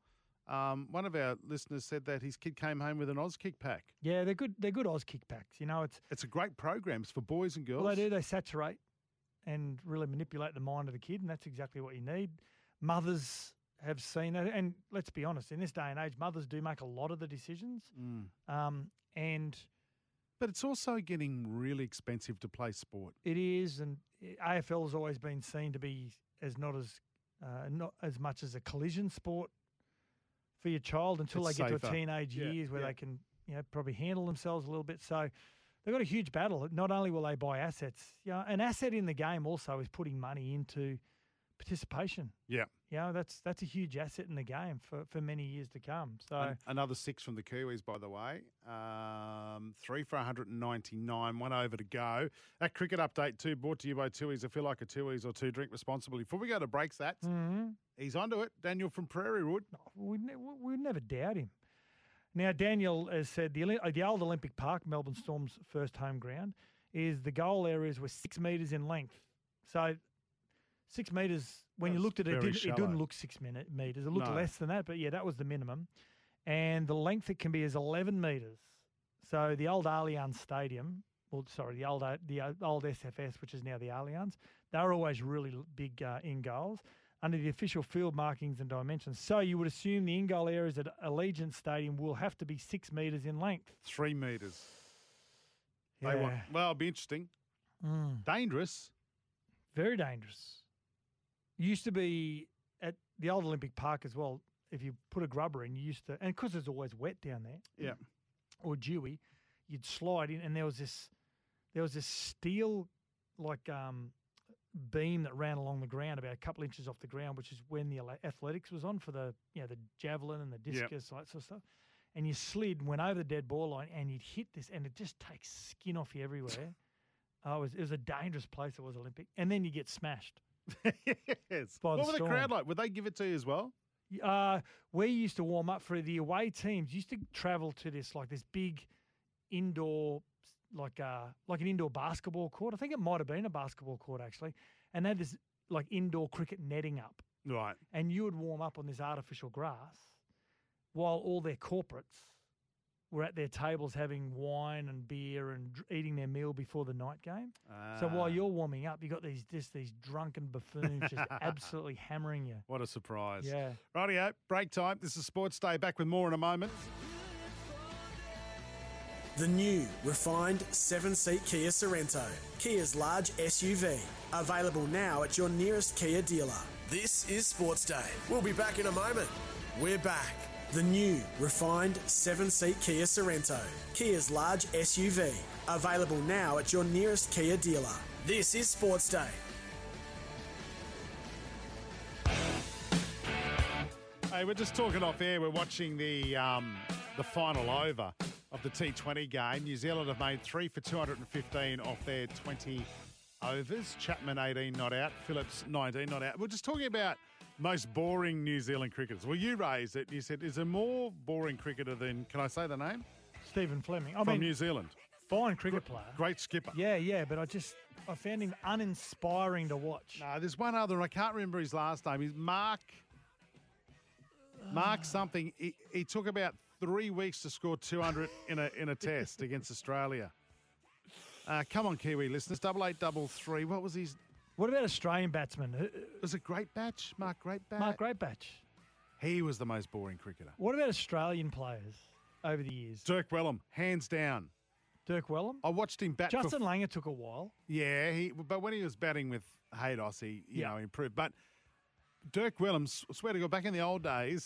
One of our listeners said that his kid came home with an Oz kick pack. Yeah, they're good. They're good Oz kick packs. You know, It's a great program for boys and girls. well, they do. They saturate and really manipulate the mind of the kid, and that's exactly what you need. Mothers have seen that, and let's be honest, in this day and age, mothers do make a lot of the decisions. And But it's also getting really expensive to play sport. it is, and AFL has always been seen to be not as much as a collision sport for your child until It's they get to safer. teenage Yeah, years where yeah. they can, probably handle themselves a little bit. So they've got a huge battle. Not only will they buy assets, an asset in the game also is putting money into participation. Yeah. That's a huge asset in the game for many years to come. So Another 6 from the Kiwis, by the way. 3 for 199, 1 over to go. That cricket update too, brought to you by Tui's. I feel like a Tui's or two. Drink responsibly. Before we go to breaks, he's onto it. Daniel from Prairie Wood. we'd never doubt him. Now, Daniel has said the old Olympic Park, Melbourne Storm's first home ground, is the goal areas were 6 metres in length. So 6 metres, when you That's looked at it, very it shallow. didn't look 6 metres. It looked No. less than that, but yeah, that was the minimum. And the length it can be is 11 metres. So the old Allianz Stadium, the old SFS, which is now the Allianz, they were always really big in goals under the official field markings and dimensions. So you would assume the in-goal areas at Allegiant Stadium will have to be 6 metres in length. 3 metres. Yeah. Well, it'll be interesting. Dangerous. Very dangerous. Used to be at the old Olympic Park as well. If you put a grubber in, you used to, and because it's always wet down there, Yeah. or dewy, you'd slide in, and there was this steel beam that ran along the ground about a couple inches off the ground, which is when the athletics was on for the the javelin and the discus, all that sort of stuff. And you slid, went over the dead ball line, and you'd hit this, and it just takes skin off you everywhere. It was a dangerous place. It was Olympic, and then you get smashed. Yes. By the What were the Storm. crowd like? Would they give it to you as well? We used to warm up for the away teams. Used to travel to this big indoor, like an indoor basketball court. I think it might have been a basketball court actually, and they had this indoor cricket netting up. Right. And you would warm up on this artificial grass while all their corporates were at their tables having wine and beer and eating their meal before the night game. So while you're warming up, you got these drunken buffoons just absolutely hammering you. What a surprise. Yeah. Rightio, break time. This is Sports Day. Back with more in a moment. The new, refined 7-seat Kia Sorrento, Kia's large SUV. Available now at your nearest Kia dealer. This is Sports Day. We'll be back in a moment. We're back. The new, refined 7-seat Kia Sorrento, Kia's large SUV. Available now at your nearest Kia dealer. This is Sports Day. Hey, we're just talking off air. We're watching the final over of the T20 game. New Zealand have made 3 for 215 off their 20 overs. Chapman 18 not out. Phillips 19 not out. We're just talking about most boring New Zealand cricketers. Well, you raised it. You said, is there more boring cricketer than, can I say the name? Stephen Fleming. From New Zealand. Fine cricket player. Great skipper. Yeah, but I found him uninspiring to watch. No, there's one other, and I can't remember his last name. He's Mark something. He took about 3 weeks to score 200 in a test against Australia. Come on, Kiwi listeners. 8833. What was his? What about Australian batsmen? Was it Great Batch? Mark Greatbatch? Mark Greatbatch. He was the most boring cricketer. What about Australian players over the years? Dirk Wellham, hands down. Dirk Wellham? I watched him bat. Justin Langer took a while. Yeah, but when he was batting with Haydos, he improved. But Dirk Wellham, swear to God, back in the old days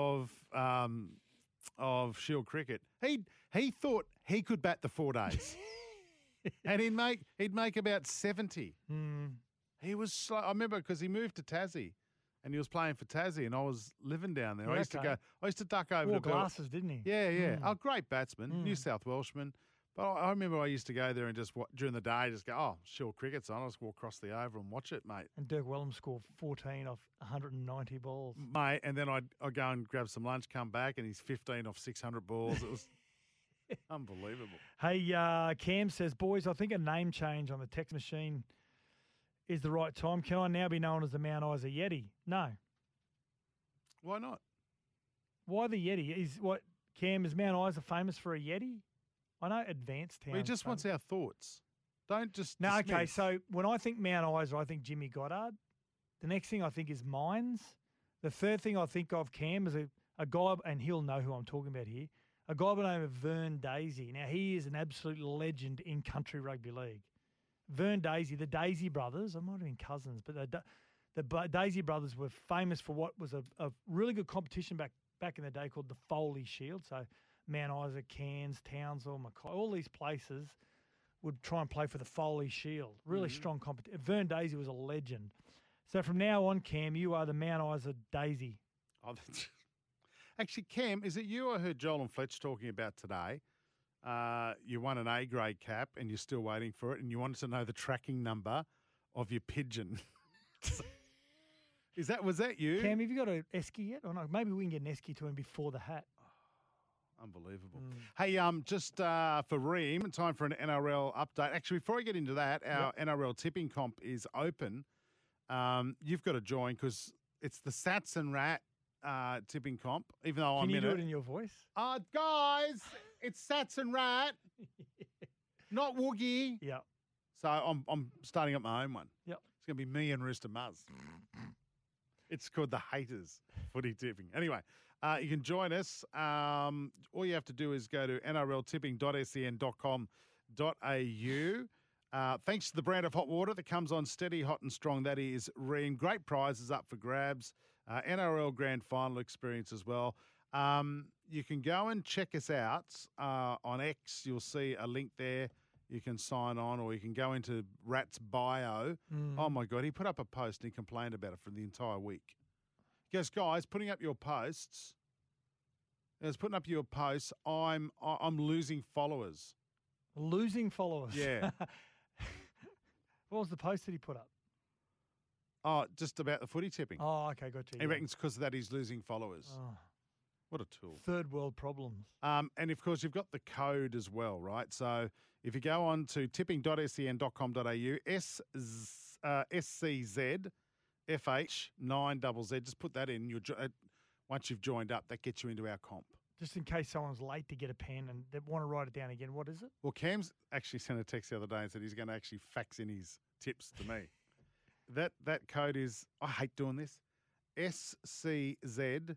of Shield cricket, he thought he could bat the 4 days, and he'd make about 70. He was slow. I remember because he moved to Tassie, and he was playing for Tassie, and I was living down there. Yeah, I used to duck over Wore to glasses, didn't he? Yeah. Oh, great batsman, New South Welshman. But I remember I used to go there and just during the day, just go, oh, Shield cricket's on. I'll just walk across the oval and watch it, mate. And Dirk Wellham scored 14 off 190 balls. Mate, and then I'd go and grab some lunch, come back, and he's 15 off 600 balls. It was unbelievable. Hey, Cam says, boys, I think a name change on the text machine is the right time. Can I now be known as the Mount Isa Yeti? No. Why not? Why the Yeti? Is what Cam is Mount Isa famous for a Yeti? I know Advanced Town. Well, he just wants our thoughts. Don't just No, okay. dismiss. So when I think Mount Isa, I think Jimmy Goddard. The next thing I think is Mines. The third thing I think of, Cam, is a guy, and he'll know who I'm talking about here, a guy by the name of Vern Daisy. Now, he is an absolute legend in country rugby league. Vern Daisy, the Daisy brothers, I might have been cousins, but the Daisy brothers were famous for what was a really good competition back in the day called the Foley Shield. So Mount Isa, Cairns, Townsville, Mackay, all these places would try and play for the Foley Shield. Really strong competition. Vern Daisy was a legend. So from now on, Cam, you are the Mount Isa Daisy. Oh, actually, Cam, is it you I heard Joel and Fletch talking about today? You won an A grade cap and you're still waiting for it, and you wanted to know the tracking number of your pigeon. Was that you? Cam, have you got an esky yet? Or no? Maybe we can get an esky to him before the hat. Unbelievable. Hey, just for Ream, time for an NRL update. Actually, before I get into that, our NRL tipping comp is open. You've got to join because it's the Sats and Rat tipping comp, even though I'm in it. Can you do it in your voice? Guys, it's Sats and Rat, not Woogie. Yeah. So I'm starting up my own one. Yep. It's going to be me and Rooster Muzz. It's called the Haters Footy Tipping. Anyway, you can join us. All you have to do is go to nrltipping.sen.com.au. Thanks to the brand of hot water that comes on steady, hot and strong. That is Ream. Great prizes up for grabs. NRL Grand Final experience as well. You can go and check us out on X. You'll see a link there. You can sign on, or you can go into Rat's bio. Oh, my God. He put up a post and he complained about it for the entire week. He goes, guys, putting up your posts. I'm losing followers. Losing followers? Yeah. What was the post that he put up? Oh, just about the footy tipping. Oh, okay, got you. He reckons because of that he's losing followers. Oh. What a tool. Third world problems. And, of course, you've got the code as well, right? So if you go on to tipping.sen.com.au, SCZFH9ZZ, just put that in. Once you've joined up, that gets you into our comp. Just in case someone's late to get a pen and they want to write it down again, what is it? Well, Cam's actually sent a text the other day and said he's going to actually fax in his tips to me. That code is, I hate doing this, SCZFH9ZZ.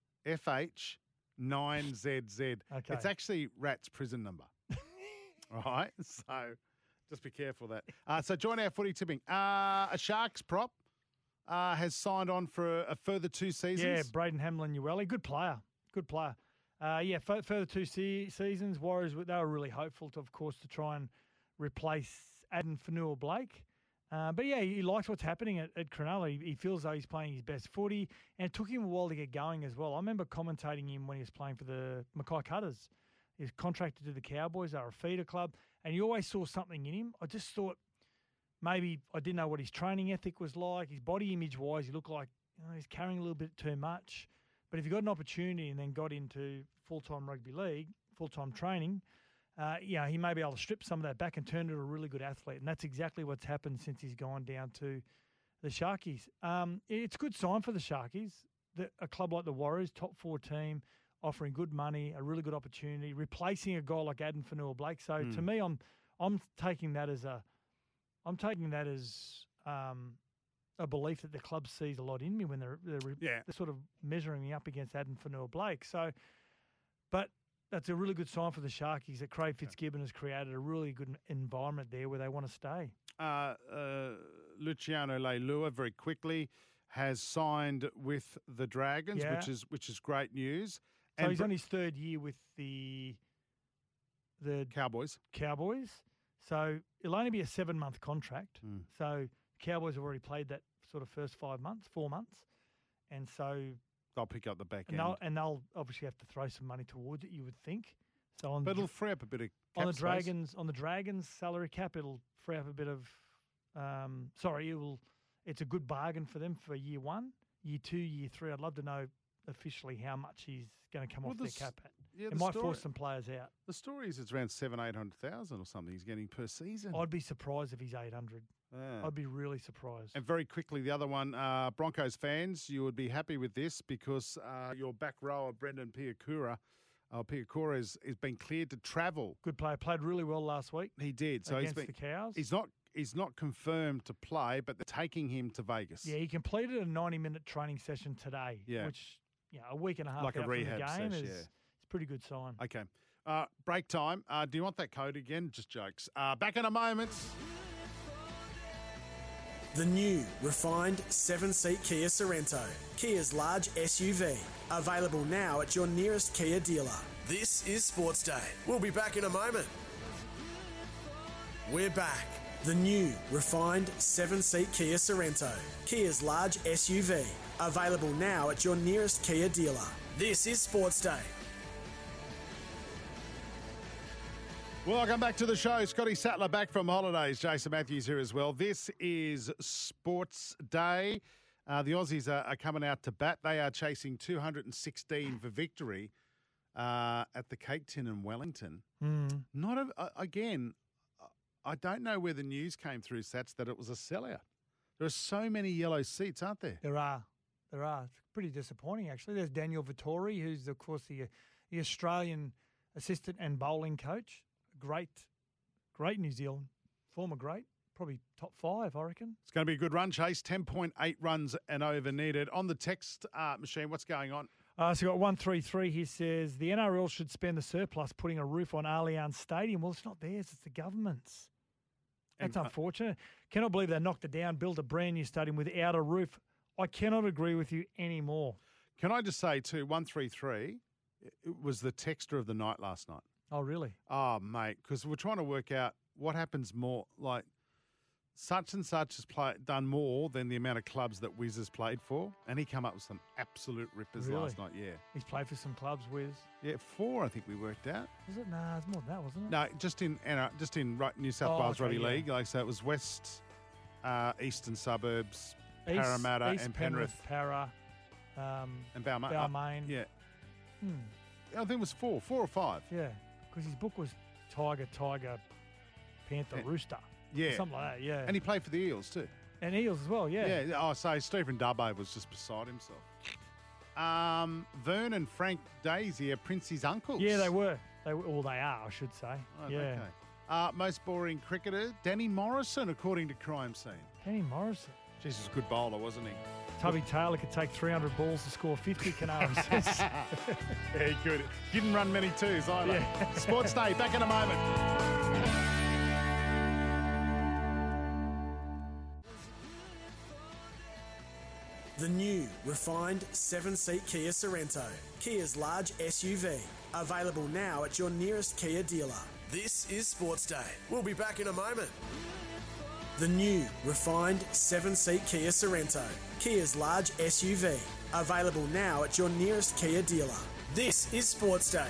Okay. It's actually Rat's prison number. All right? So just be careful of that. So join our footy tipping. A Sharks prop has signed on for a further 2 seasons. Yeah, Braden Hamlin-Uele. Good player. Further 2 seasons. Warriors, they were really hopeful, of course, to try and replace Aden Fanua-Blake. But, yeah, he likes what's happening at Cronulla. He feels though he's playing his best footy, and it took him a while to get going as well. I remember commentating him when he was playing for the Mackay Cutters. He was contracted to the Cowboys. They were a feeder club, and you always saw something in him. I just thought maybe I didn't know what his training ethic was like. His body image-wise, he looked like he's carrying a little bit too much. But if he got an opportunity and then got into full-time rugby league, full-time training, he may be able to strip some of that back and turn into a really good athlete. And that's exactly what's happened since he's gone down to the Sharkies. It's a good sign for the Sharkies that a club like the Warriors, top 4 team, offering good money, a really good opportunity, replacing a guy like Aden Fanua-Blake. So to me, I'm taking that as a belief that the club sees a lot in me when they're sort of measuring me up against Aden Fanua-Blake. So, but that's a really good sign for the Sharkies that Craig Fitzgibbon has created a really good environment there where they want to stay. Luciano Leilua very quickly has signed with the Dragons, which is great news. So he's on his 3rd year with the Cowboys. So it'll only be a 7-month contract. So Cowboys have already played that sort of first 4 months, and so they'll pick up the back end. And they'll obviously have to throw some money towards it, you would think. So but it'll free up a bit of cap space. On the Dragons salary cap, it'll free up a bit of. It's a good bargain for them for year 1, year 2, year 3. I'd love to know officially how much he's going to come off their cap at. Yeah, it might force some players out. The story is it's around 700,000-800,000 or something he's getting per season. I'd be surprised if he's 800. Yeah. I'd be really surprised. And very quickly, the other one, Broncos fans, you would be happy with this because your back rower, Brendan Piakura, has been cleared to travel. Good player. Played really well last week. He did. So against the Cows. He's not confirmed to play, but they're taking him to Vegas. Yeah, he completed a 90-minute training session today, which a week and a half like out a rehab from the game session, is it's a pretty good sign. Okay. Break time. Do you want that code again? Just jokes. Back in a moment. The new, refined 7-seat Kia Sorrento, Kia's large SUV. Available now at your nearest Kia dealer. This is Sports Day. We'll be back in a moment. We're back. The new, refined 7-seat Kia Sorrento, Kia's large SUV. Available now at your nearest Kia dealer. This is Sports Day. Welcome back to the show. Scotty Sattler back from holidays. Jason Matthews here as well. This is Sports Day. The Aussies are coming out to bat. They are chasing 216 for victory at the Cake Tin in Wellington. Again, I don't know where the news came through, Sats, that it was a sellout. There are so many yellow seats, aren't there? There are. It's pretty disappointing, actually. There's Daniel Vittori, who's, of course, the Australian assistant and bowling coach. Great New Zealand, former great, probably top 5, I reckon. It's going to be a good run, Chase. 10.8 runs and over needed. On the text machine, what's going on? So got 133 here says, the NRL should spend the surplus putting a roof on Allianz Stadium. Well, it's not theirs, it's the government's. That's unfortunate. Cannot believe they knocked it down, built a brand new stadium without a roof. I cannot agree with you anymore. Can I just say, too, 133, it was the texter of the night last night. Oh, really? Oh, mate, because we're trying to work out what happens more. Like, such and such has done more than the amount of clubs that Wiz has played for. And he came up with some absolute rippers last night, yeah. He's played for some clubs, Wiz. Yeah, 4, I think we worked out. Was it? Nah, it's more than that, wasn't it? No, just in New South Wales Rugby League. Like, so it was West, Eastern Suburbs, Parramatta and Penrith. Para, and Balmain. Balmain. Yeah. I think it was 4 or 5. Yeah, because his book was Tiger, Panther, Rooster. Yeah. Something like that, yeah. And he played for the Eels too. And Eels as well, yeah. Yeah. Oh, so Stephen Dubbo was just beside himself. Vern and Frank Daisy are Princey's uncles. Yeah, they were. They are, I should say. Oh, yeah. Okay. Most boring cricketer, Danny Morrison, according to Crime Scene. Danny Morrison. Jesus, good bowler, wasn't he? Tubby Taylor could take 300 balls to score 50, Canary says. Yeah, he could. Didn't run many twos either. Yeah. Sports Day, back in a moment. The new, refined 7-seat Kia Sorrento, Kia's large SUV. Available now at your nearest Kia dealer. This is Sports Day. We'll be back in a moment. The new, refined 7-seat Kia Sorrento, Kia's large SUV. Available now at your nearest Kia dealer. This is Sports Day.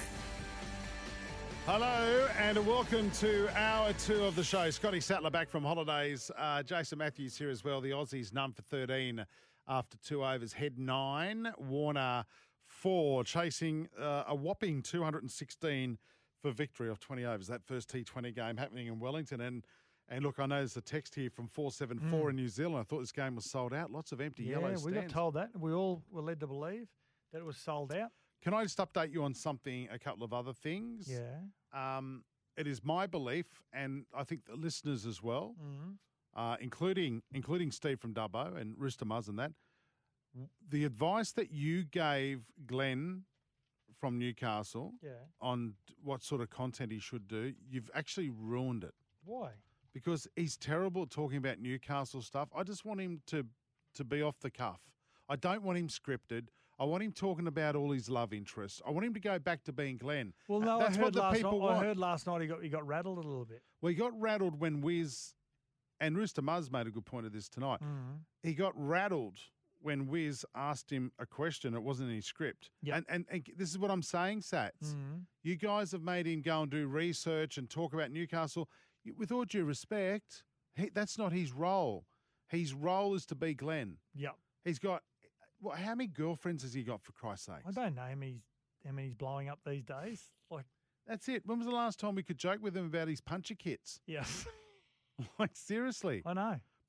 Hello and welcome to hour 2 of the show. Scotty Sattler back from holidays. Jason Matthews here as well. The Aussies none for 13 after 2 overs. Head 9, Warner 4, chasing a whopping 216 for victory off 20 overs. That first T20 game happening in Wellington. And look, I know there's a text here from 474 in New Zealand. I thought this game was sold out. Lots of empty yellow stands. Yeah, we got told that. We all were led to believe that it was sold out. Can I just update you on something, a couple of other things? Yeah. It is my belief, and I think the listeners as well, including Steve from Dubbo and Rooster Muzz and that, the advice that you gave Glenn from Newcastle on what sort of content he should do, you've actually ruined it. Why? Because he's terrible at talking about Newcastle stuff. I just want him to be off the cuff. I don't want him scripted. I want him talking about all his love interests. I want him to go back to being Glenn. Well, no, that's what the people want. I heard last night he got rattled a little bit. Well, he got rattled when Wiz, and Rooster Muzz made a good point of this tonight. He got rattled when Wiz asked him a question. It wasn't in his script. Yep. And this is what I'm saying, Sats. You guys have made him go and do research and talk about Newcastle. With all due respect, that's not his role. His role is to be Glenn. Yep. He's got, how many girlfriends has he got, for Christ's sake? I don't know how many he's blowing up these days. Like, that's it. When was the last time we could joke with him about his puncher kits? Yes. Like, seriously. I know.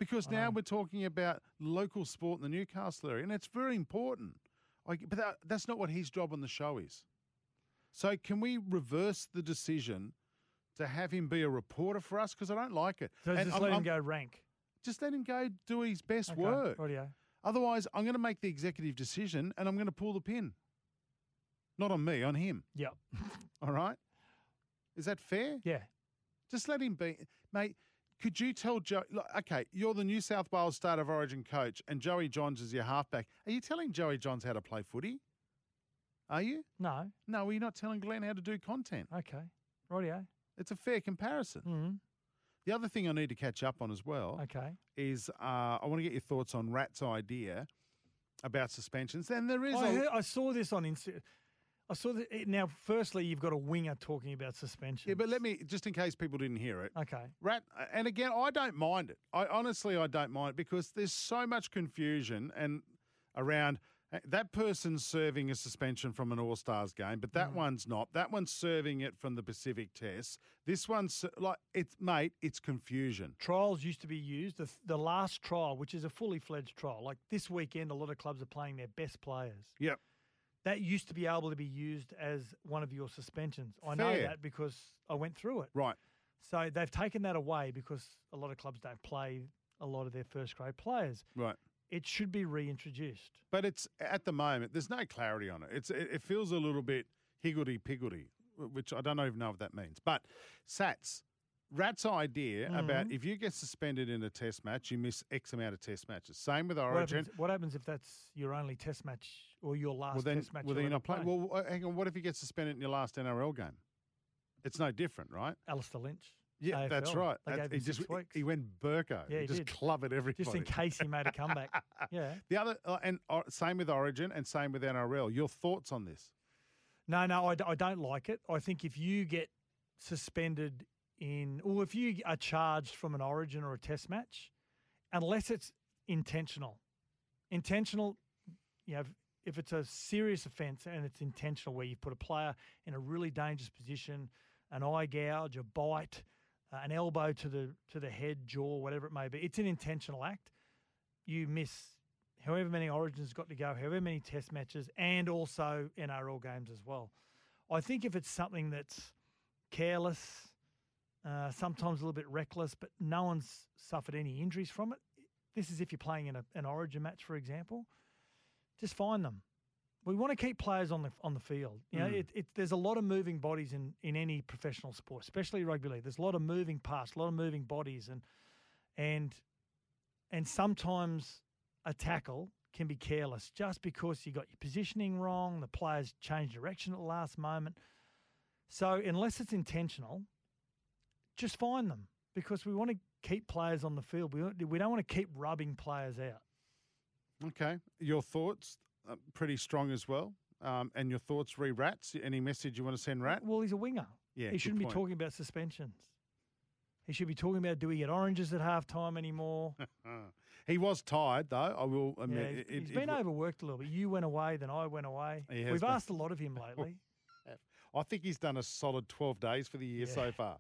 Because now we're talking about local sport in the Newcastle area, and it's very important. But that's not what his job on the show is. So can we reverse the decision to have him be a reporter for us? Because I don't like it. So just let him go rank. Just let him go do his best work. Rightio. Otherwise, I'm going to make the executive decision and I'm going to pull the pin. Not on me, on him. Yep. All right? Is that fair? Yeah. Just let him be. Mate, could you tell Joe, look, okay, you're the New South Wales State of Origin coach and Joey Johns is your halfback. Are you telling Joey Johns how to play footy? Are you? No. No, you're not telling Glenn how to do content. Okay. Rightio. It's a fair comparison. Mm-hmm. The other thing I need to catch up on as well is I want to get your thoughts on Rat's idea about suspensions. And there is I saw this on Instagram. I saw that. Now, firstly, you've got a winger talking about suspension. Yeah, but let me, just in case people didn't hear it. Okay. Rat, and again, I don't mind it. I don't mind it because there's so much confusion and around that person's serving a suspension from an All-Stars game, but that one's not. That one's serving it from the Pacific Test. This one's it's confusion. Trials used to be used. The last trial, which is a fully fledged trial, like this weekend, a lot of clubs are playing their best players. Yep. That used to be able to be used as one of your suspensions. I know that because I went through it. Right. So they've taken that away because a lot of clubs don't play a lot of their first grade players. Right. It should be reintroduced. But it's at the moment, there's no clarity on it. It feels a little bit higgledy-piggledy, which I don't even know what that means. But Rat's idea about if you get suspended in a test match, you miss X amount of test matches. Same with Origin. What happens if that's your only test match or your last test match? Well, then you're not playing. Well, hang on. What if you get suspended in your last NRL game? It's no different, right? Alistair Lynch. Yeah, AFL. that's right. They gave him 6 weeks. He went Burko. Yeah, he just clobbered everybody. Just in case he made a comeback. Yeah. The other same with Origin and same with NRL. Your thoughts on this? No, I don't like it. I think if you get suspended or if you are charged from an Origin or a Test match, unless it's intentional, if it's a serious offence and it's intentional, where you put a player in a really dangerous position, an eye gouge, a bite, an elbow to the head, jaw, whatever it may be, it's an intentional act. You miss however many Origins got to go, however many Test matches, and also NRL games as well. I think if it's something that's careless, sometimes a little bit reckless, but no one's suffered any injuries from it. This is if you're playing in an Origin match, for example. Just find them. We want to keep players on the field. You know, there's a lot of moving bodies in any professional sport, especially rugby league. There's a lot of moving parts, a lot of moving bodies, and sometimes a tackle can be careless just because you got your positioning wrong. The players change direction at the last moment. So unless it's intentional, just find them, because we want to keep players on the field. We don't want to keep rubbing players out. Okay. Your thoughts? Pretty strong as well. And your thoughts, Rats? Any message you want to send Rat? Well, he's a winger. Yeah, he shouldn't be talking about suspensions. He should be talking about, do we get oranges at halftime anymore? He was tired, though, I will admit. Yeah, he's been overworked a little bit. You went away, then I went away. We've asked a lot of him lately. I think he's done a solid 12 days for the year so far.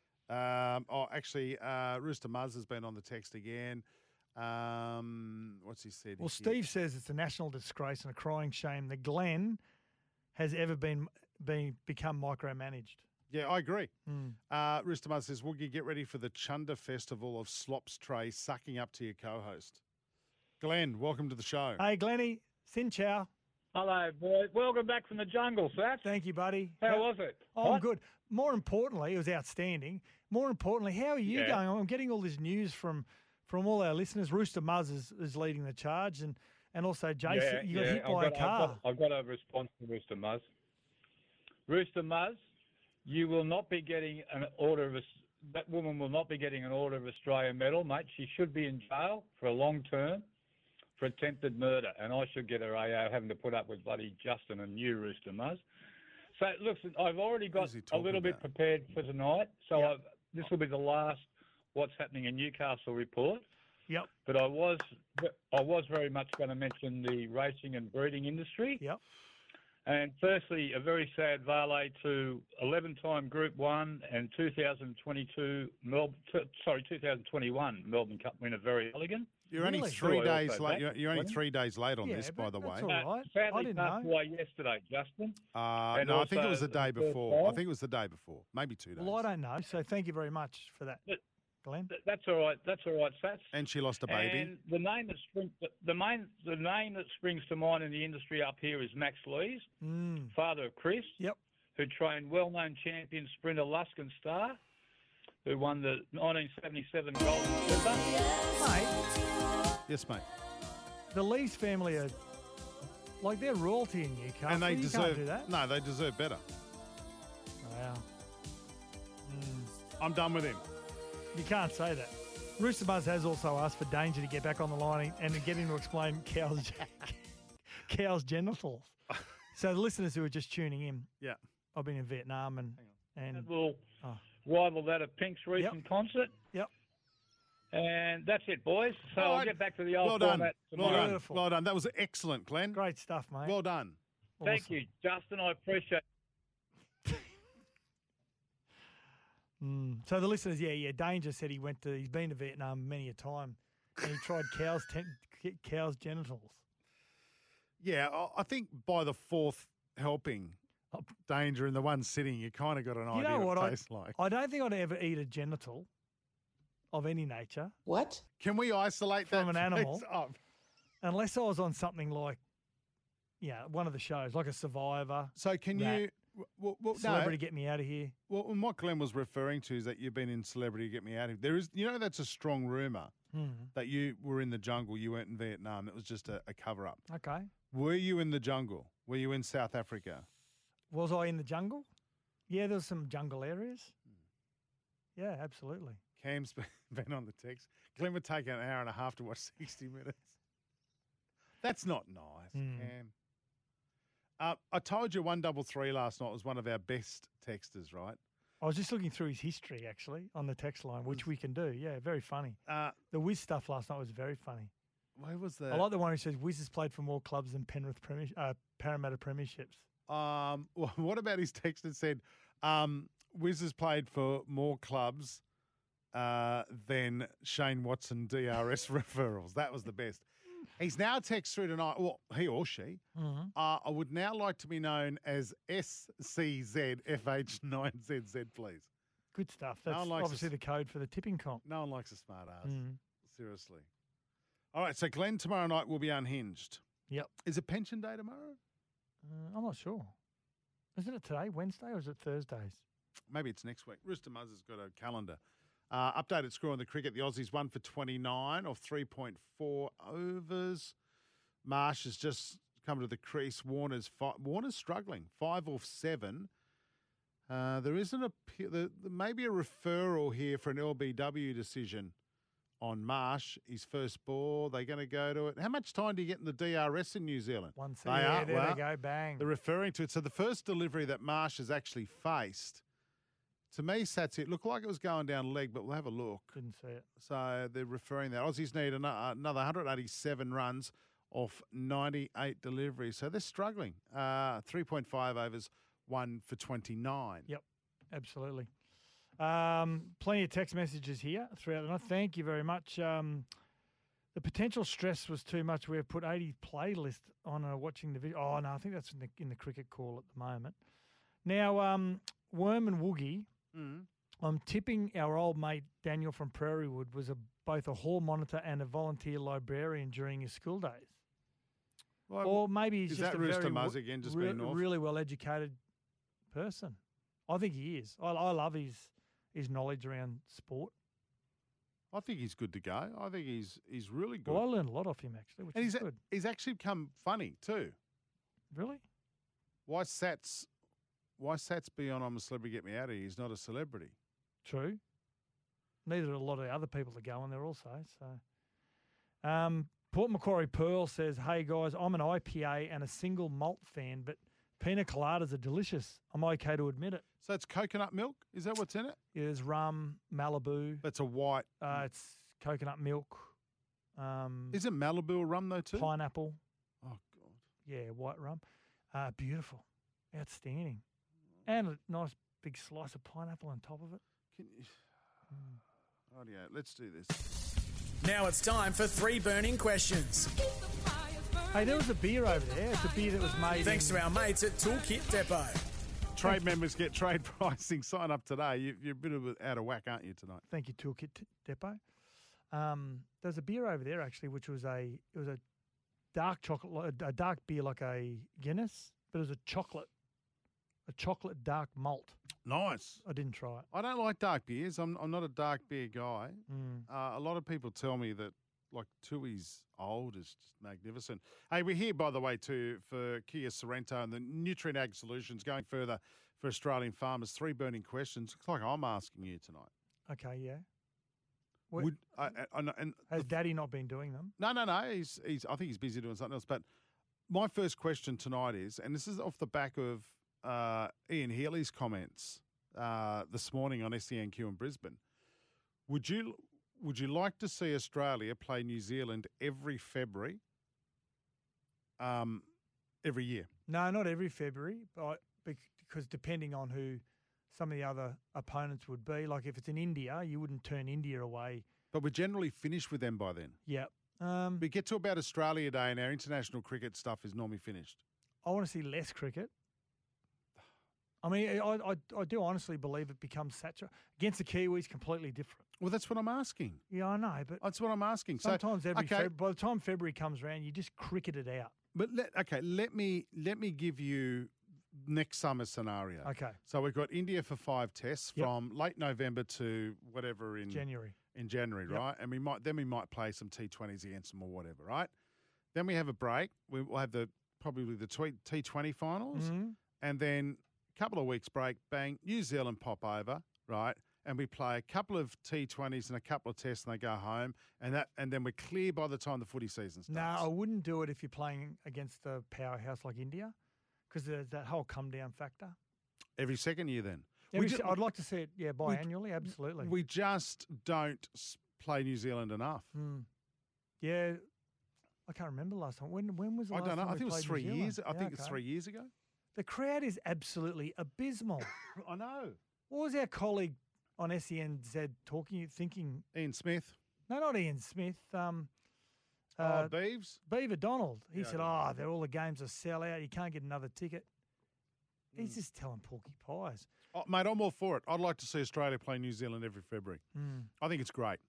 Rooster Muzz has been on the text again. What's he said? Well, Steve says it's a national disgrace and a crying shame that Glenn has ever become micromanaged. Yeah, I agree. Rooster Muzz says, Woogie, get ready for the Chunder Festival of slops tray sucking up to your co-host. Glenn, welcome to the show. Hey, Glennie. Sin chow. Hello, boy. Welcome back from the jungle, Sats. Thank you, buddy. How was it? Oh, I'm good. More importantly, it was outstanding. More importantly, how are you going? I'm getting all this news from all our listeners. Rooster Muzz is leading the charge, and also Jason, you got hit by a car. I've got a response to Rooster Muzz. Rooster Muzz, you will not be getting an Order of that woman will not be getting an Order of Australia medal, mate. She should be in jail for a long term for attempted murder, and I should get her AO having to put up with bloody Justin and you, Rooster Muzz. So, listen, I've already got a little bit prepared for tonight, so this will be the last What's Happening in Newcastle report. Yep. But I was very much going to mention the racing and breeding industry. Yep. And firstly, a very sad valet to 11-time Group 1 and 2021 Melbourne Cup winner, Very Elegant. You're only Really? 3 Who I days also late. backed, You're only wasn't 3 days late on Yeah, this, but by the way. that's all right. I Sadly didn't passed know. away yesterday, Justin. And No, I think it also was the day the first before. I goal. think it was the day before, maybe 2 days. Well, I don't know. So thank you very much for that, But- Glenn. That's all right. That's all right, Sats. And she lost a baby. And the name that springs to mind in the industry up here is Max Lees, father of Chris. Yep. Who trained well-known champion sprinter Luskin Star, who won the 1977 Golden Slipper. Mate, Yes, mate. the Lees family are like they're royalty in Newcastle. And they you deserve can't do that. No, they deserve better. Wow. I'm done with him. You can't say that. Rooster Buzz has also asked for Danger to get back on the line and to get him to explain cows' genitals. So the listeners who are just tuning in, Yeah. I've been in Vietnam and That will rival that of Pink's recent concert. Yep. And that's it, boys. So All I'll right. get back to the old Well done. format Well tomorrow. done. Well done. That was excellent, Glenn. Great stuff, mate. Well done. Thank Awesome. you, Justin. I appreciate So the listeners, Danger said he's been to Vietnam many a time and he tried cows' genitals. Yeah, I think by the fourth helping, Danger in the one sitting, you kind of got an You idea know what? what it tastes like. I don't think I'd ever eat a genital of any nature. What? Can we isolate from that an animal? piece up? Unless I was on something like, one of the shows, like a Survivor. So can that. you... Well, Celebrity Get Me Out of Here. Well, what Glenn was referring to is that you've been in Celebrity Get Me Out of Here. There is, that's a strong rumour that you were in the jungle. You weren't in Vietnam. It was just a cover-up. Okay. Were you in the jungle? Were you in South Africa? Was I in the jungle? Yeah, there's some jungle areas. Yeah, absolutely. Cam's been on the text. Glenn would take an hour and a half to watch 60 Minutes. That's not nice, Cam. I told you 133 last night was one of our best texters, right? I was just looking through his history, actually, on the text line, which we can do. Yeah, very funny. The Wiz stuff last night was very funny. Where was the... I like the one who says Wiz has played for more clubs than Parramatta Premierships. Well, what about his text that said, Wiz has played for more clubs than Shane Watson DRS referrals. That was the best. He's now text through tonight, well, he or she. I would now like to be known as SCZFH9ZZ, please. Good stuff. No That's one likes obviously the code for the tipping comp. No one likes a smart ass. Seriously. All right, so Glenn tomorrow night will be unhinged. Yep. Is it pension day tomorrow? I'm not sure. Isn't it today, Wednesday, or is it Thursdays? Maybe it's next week. Rooster Muzz has got a calendar. Updated score on the cricket. The Aussies 1 for 29 off 3.4 overs. Marsh has just come to the crease. Warner's struggling. 5 off 7. There isn't there may be a referral here for an LBW decision on Marsh. His first ball. They're going to go to it. How much time do you get in the DRS in New Zealand? One second. There they go. Bang. They're referring to it. So the first delivery that Marsh has actually faced, to me, Sats, it looked like it was going down leg, but we'll have a look. Didn't see it. So they're referring that. Aussies need another 187 runs off 98 deliveries. So they're struggling. 3.5 overs, 1 for 29. Yep, absolutely. Plenty of text messages here throughout the night. Thank you very much. The potential stress was too much. We've put 80 playlist on watching the video. Oh, no, I think that's in the cricket call at the moment. Now, Worm and Woogie, I'm tipping our old mate Daniel from Prairie Wood was both a hall monitor and a volunteer librarian during his school days. Well, or maybe he's is just that a Rooster very Muzz again, just being off? really well-educated person. I think he is. I love his knowledge around sport. I think he's good to go. I think he's really good. Well, I learned a lot off him, actually, which is good. He's actually become funny too. Really? Why Sats be on I'm a Celebrity Get Me Out of Here? He's not a celebrity. True. Neither are a lot of the other people that go on there also. So, Port Macquarie Pearl says, "Hey guys, I'm an IPA and a single malt fan, but pina coladas are delicious. I'm okay to admit it." So it's coconut milk? Is that what's in it? There's rum, Malibu. That's a white. It's coconut milk. Isn't Malibu a rum though too? Pineapple. Oh God. Yeah, white rum. Beautiful. Outstanding. And a nice big slice of pineapple on top of it. Rightio, let's do this. Now it's time for 3 burning questions. Hey, there was a beer over there. It's a beer that was made Thanks to our mates at Toolkit Depot. Trade members get trade pricing. Sign up today. You're a bit out of whack, aren't you, tonight? Thank you, Toolkit Depot. There's a beer over there, actually, which was a dark chocolate, a dark beer like a Guinness, but it was a chocolate dark malt. Nice. I didn't try it. I don't like dark beers. I'm not a dark beer guy. A lot of people tell me that like Tui's Old is just magnificent. Hey, we're here, by the way, too, for Kia Sorrento and the Nutrient Ag Solutions going further for Australian farmers. 3 burning questions. Looks like I'm asking you tonight. Okay, yeah. Has Daddy not been doing them? No. I think he's busy doing something else. But my first question tonight is, and this is off the back of Ian Healy's comments this morning on SENQ in Brisbane. Would you like to see Australia play New Zealand every February, every year? No, not every February, but because depending on who some of the other opponents would be, like if it's in India, you wouldn't turn India away. But we're generally finished with them by then. Yeah. We get to about Australia Day and our international cricket stuff is normally finished. I want to see less cricket. I mean, I do honestly believe it becomes saturated. Against the Kiwis, completely different. Well, that's what I'm asking. Yeah, I know, but that's what I'm asking. Sometimes by the time February comes around, you just cricket it out. But let me give you next summer scenario. Okay. So we've got India for 5 tests from late November to whatever in January. In January, right? And we might play some T20s against them or whatever, right? Then we have a break. We'll have probably the T20 finals, and then a couple of weeks break. Bang, New Zealand pop over, right? And we play a couple of T20s and a couple of tests, and they go home, and then we're clear by the time the footy season starts. No, I wouldn't do it if you're playing against a powerhouse like India, because there's that whole come down factor. Every second year, then. I'd like to see it, biannually, absolutely. We just don't play New Zealand enough. Yeah, I can't remember last time. When was the last time? I don't know. I think it was 3 years. I think it's it's 3 years ago. The crowd is absolutely abysmal. I know. What was our colleague on SENZ thinking? Ian Smith. No, not Ian Smith. Beaves? Beaver Donald. He said, they're all the games are sell out. You can't get another ticket. He's just telling porky pies. Oh, mate, I'm all for it. I'd like to see Australia play New Zealand every February. I think it's great.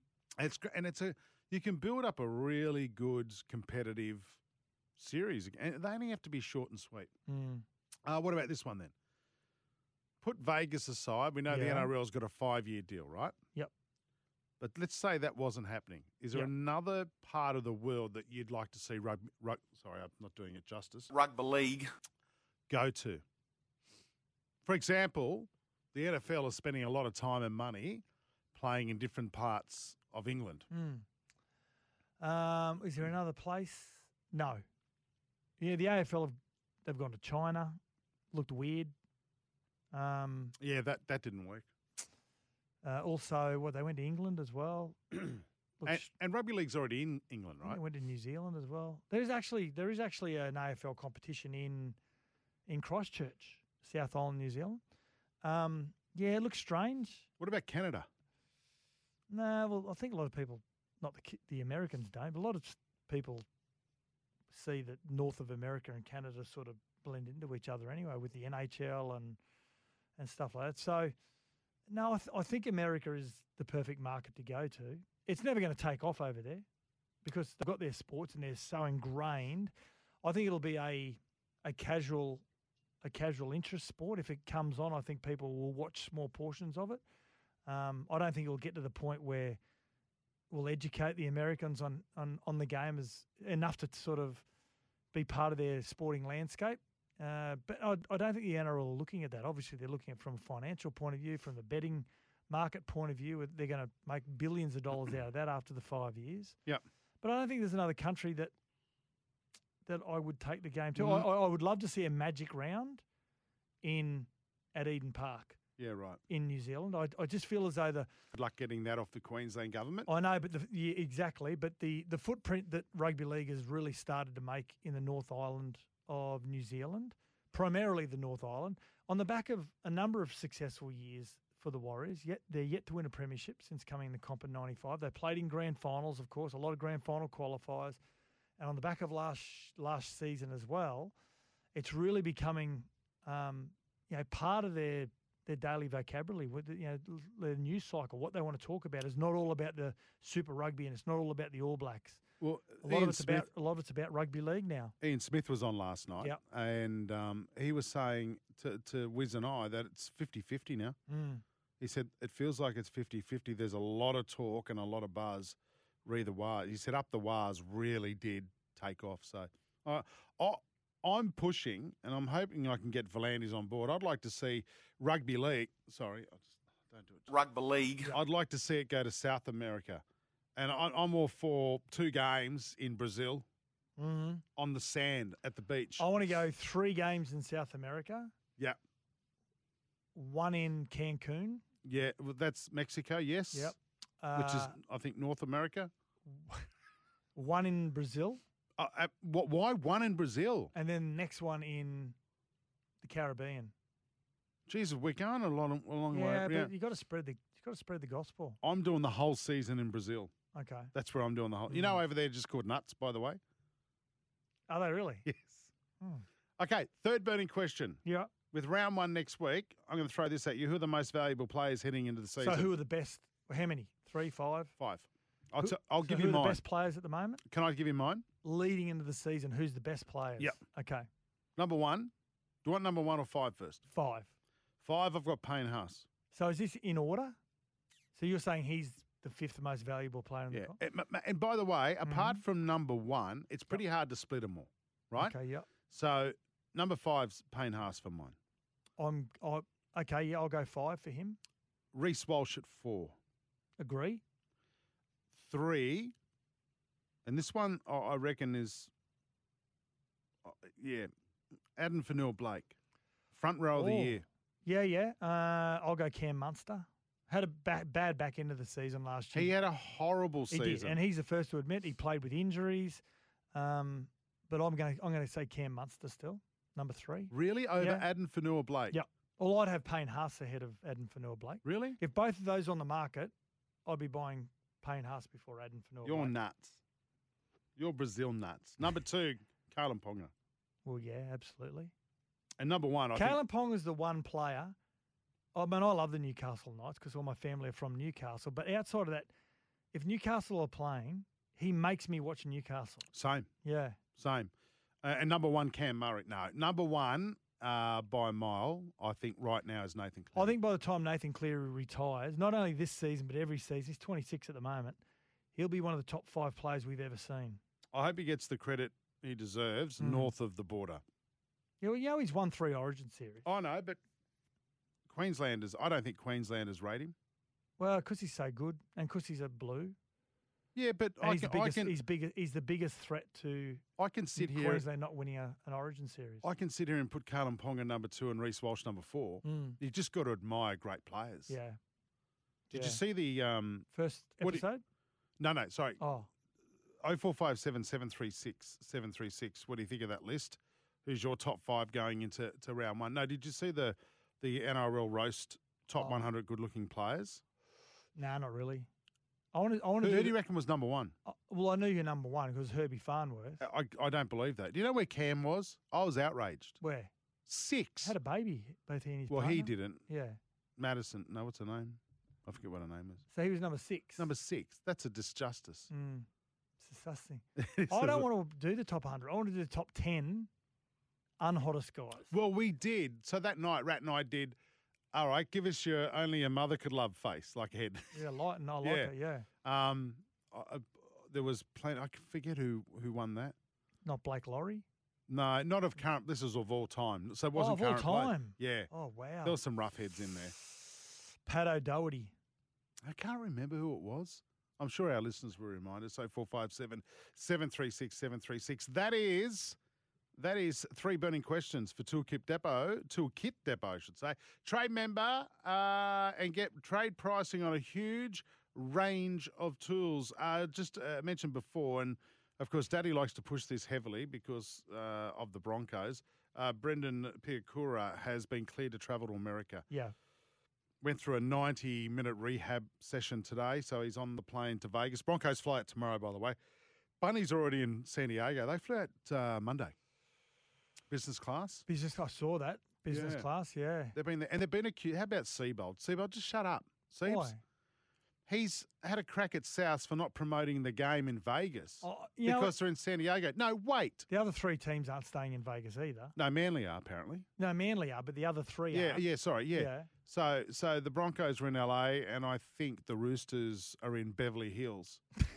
You can build up a really good competitive series, and they only have to be short and sweet. What about this one then? Put Vegas aside. We know the NRL's got a 5-year deal, right? Yep. But let's say that wasn't happening. Is there another part of the world that you'd like to see sorry, I'm not doing it justice. Rugby league. Go to. For example, the NFL is spending a lot of time and money playing in different parts of England. Is there another place? No. Yeah, the AFL they've gone to China. Looked weird. That didn't work. Also, they went to England as well. And rugby league's already in England, right? They went to New Zealand as well. There is actually an AFL competition in Christchurch, South Island, New Zealand. It looks strange. What about Canada? No, well, I think a lot of people, not the Americans don't, but a lot of people see that north of America and Canada sort of blend into each other anyway with the NHL and stuff like that. So, no, I think America is the perfect market to go to. It's never going to take off over there because they've got their sports and they're so ingrained. I think it'll be a casual interest sport. If it comes on, I think people will watch small portions of it. I don't think it'll get to the point where we'll educate the Americans on the game as enough to sort of be part of their sporting landscape. But I don't think the NRL are looking at that. Obviously, they're looking at it from a financial point of view, from the betting market point of view. They're going to make billions of dollars out of that after the 5 years. Yep. But I don't think there's another country that I would take the game to. I would love to see a Magic round at Eden Park. Yeah, right. In New Zealand. I just feel as though good luck getting that off the Queensland government. I know, but exactly. But the footprint that rugby league has really started to make in the North Island of New Zealand, primarily the North Island, on the back of a number of successful years for the Warriors. Yet they're yet to win a premiership since coming in the comp in 95. They played in grand finals, of course, a lot of grand final qualifiers. And on the back of last season as well, it's really becoming part of their daily vocabulary. With the news cycle, what they want to talk about is not all about the Super Rugby, and it's not all about the All Blacks. Well, a lot of it's about rugby league now. Ian Smith was on last night, and he was saying to Wiz and I that it's 50-50 now. He said it feels like it's 50-50. There's a lot of talk and a lot of buzz either way. He said up the wires really did take off. So I'm pushing, and I'm hoping I can get Volandis on board. I'd like to see rugby league. Sorry, don't do it. Rugby league. I'd like to see it go to South America. And I'm all for 2 games in Brazil on the sand at the beach. I want to go 3 games in South America. Yeah. 1 in Cancun. Yeah, well, that's Mexico, yes. Yep. Which is, I think, North America. 1 in Brazil. Why 1 in Brazil? And then the next one in the Caribbean. Jesus, we're going a long way. Yeah, but you got to spread the gospel. I'm doing the whole season in Brazil. Okay. That's where I'm doing the whole. You know, over there, just called nuts, by the way. Are they really? Yes. Okay, third burning question. Yeah. With round 1 next week, I'm going to throw this at you. Who are the most valuable players heading into the season? So who are the best? How many? 3, 5? 5. I'll give you who mine. Who are the best players at the moment? Can I give you mine? Leading into the season, who's the best players? Yep. Okay. Number 1. Do you want number 1 or 5 first? 5. 5, I've got Payne Haas. So is this in order? So you're saying he's the 5th most valuable player in the comp? And by the way, apart from number 1, it's pretty hard to split them all, right? Okay, yep. So number 5's Payne Haas for mine. I'll go 5 for him. Reece Walsh at 4. Agree. 3, and this one I reckon is, Adam Fanua-Blake, front row of the year. Yeah. I'll go Cam Munster. Had a bad back end of the season last year. He had a horrible season. He did, and he's the first to admit he played with injuries. But I'm going to say Cam Munster still, number 3. Really? Over Adam Fanua-Blake? Yep. Well, I'd have Payne Haas ahead of Adam Fanua-Blake. Really? If both of those on the market, I'd be buying Payne Haas before Adam Fanua-Blake. You're nuts. You're Brazil nuts. Number 2, Kalen Ponga. Well, yeah, absolutely. And number 1, Kalen Ponga's the one player. I mean, I love the Newcastle Knights because all my family are from Newcastle. But outside of that, if Newcastle are playing, he makes me watch Newcastle. Same. Yeah. Same. And number 1, Cam Murray. No, number 1 by a mile, I think right now is Nathan Cleary. I think by the time Nathan Cleary retires, not only this season but every season, he's 26 at the moment, he'll be one of the top 5 players we've ever seen. I hope he gets the credit he deserves north of the border. Yeah, well, he's won 3 Origin series. I know, but Queenslanders, I don't think Queenslanders rate him. Well, because he's so good and because he's a blue. Yeah, but he's the biggest threat to Queensland not winning an Origin series. I can sit here and put Kalen Ponga number 2 and Reece Walsh number 4. You just got to admire great players. Yeah. Did you see the first episode? No, sorry. Oh. 0457 736 736. What do you think of that list? Who's your top 5 going into round 1? No, did you see the NRL roast top 100 good-looking players? No, not really. I want to. Who do you reckon was number 1? Well, I knew you're number 1 because Herbie Farnworth. I don't believe that. Do you know where Cam was? I was outraged. Where? 6. Had a baby, both he and his partner. partner. He didn't. Yeah. Madison. No, what's her name? I forget what her name is. So he was number 6. Number 6. That's a disjustice. It's disgusting. I don't want to do the top 100. I want to do the top 10 unhottest guys. Well, we did. So that night, Rat and I did, all right, give us your only a mother could love face, like head. Yeah, I like it, yeah. There was plenty. I forget who won that. Not Blake Laurie? No, not of current. This is of all time. So it wasn't of all current play. time? Yeah. Oh, wow. There were some rough heads in there. Pat O'Doherty. I can't remember who it was. I'm sure our listeners were reminded. So 457 736 736. That is 3 burning questions for Toolkit Depot, I should say. Trade member and get trade pricing on a huge range of tools. Just mentioned before, and Of course, Daddy likes to push this heavily because of the Broncos. Brendan Piakura has been cleared to travel to America. Yeah. Went through a 90-minute rehab session today, so he's on the plane to Vegas. Broncos fly out tomorrow, by the way. Bunny's already in San Diego. They flew out Monday. Business class. Business. I saw that. Business class, yeah. They've been there, and they've been accused. How about Seabold? Seabold, just shut up. Seabs. Why? He's had a crack at South for not promoting the game in Vegas you know- because they're in San Diego. No, wait. The other three teams aren't staying in Vegas either. No, Manly are apparently. No, Manly are, but the other three are. Yeah. So the Broncos are in LA, and I think the Roosters are in Beverly Hills.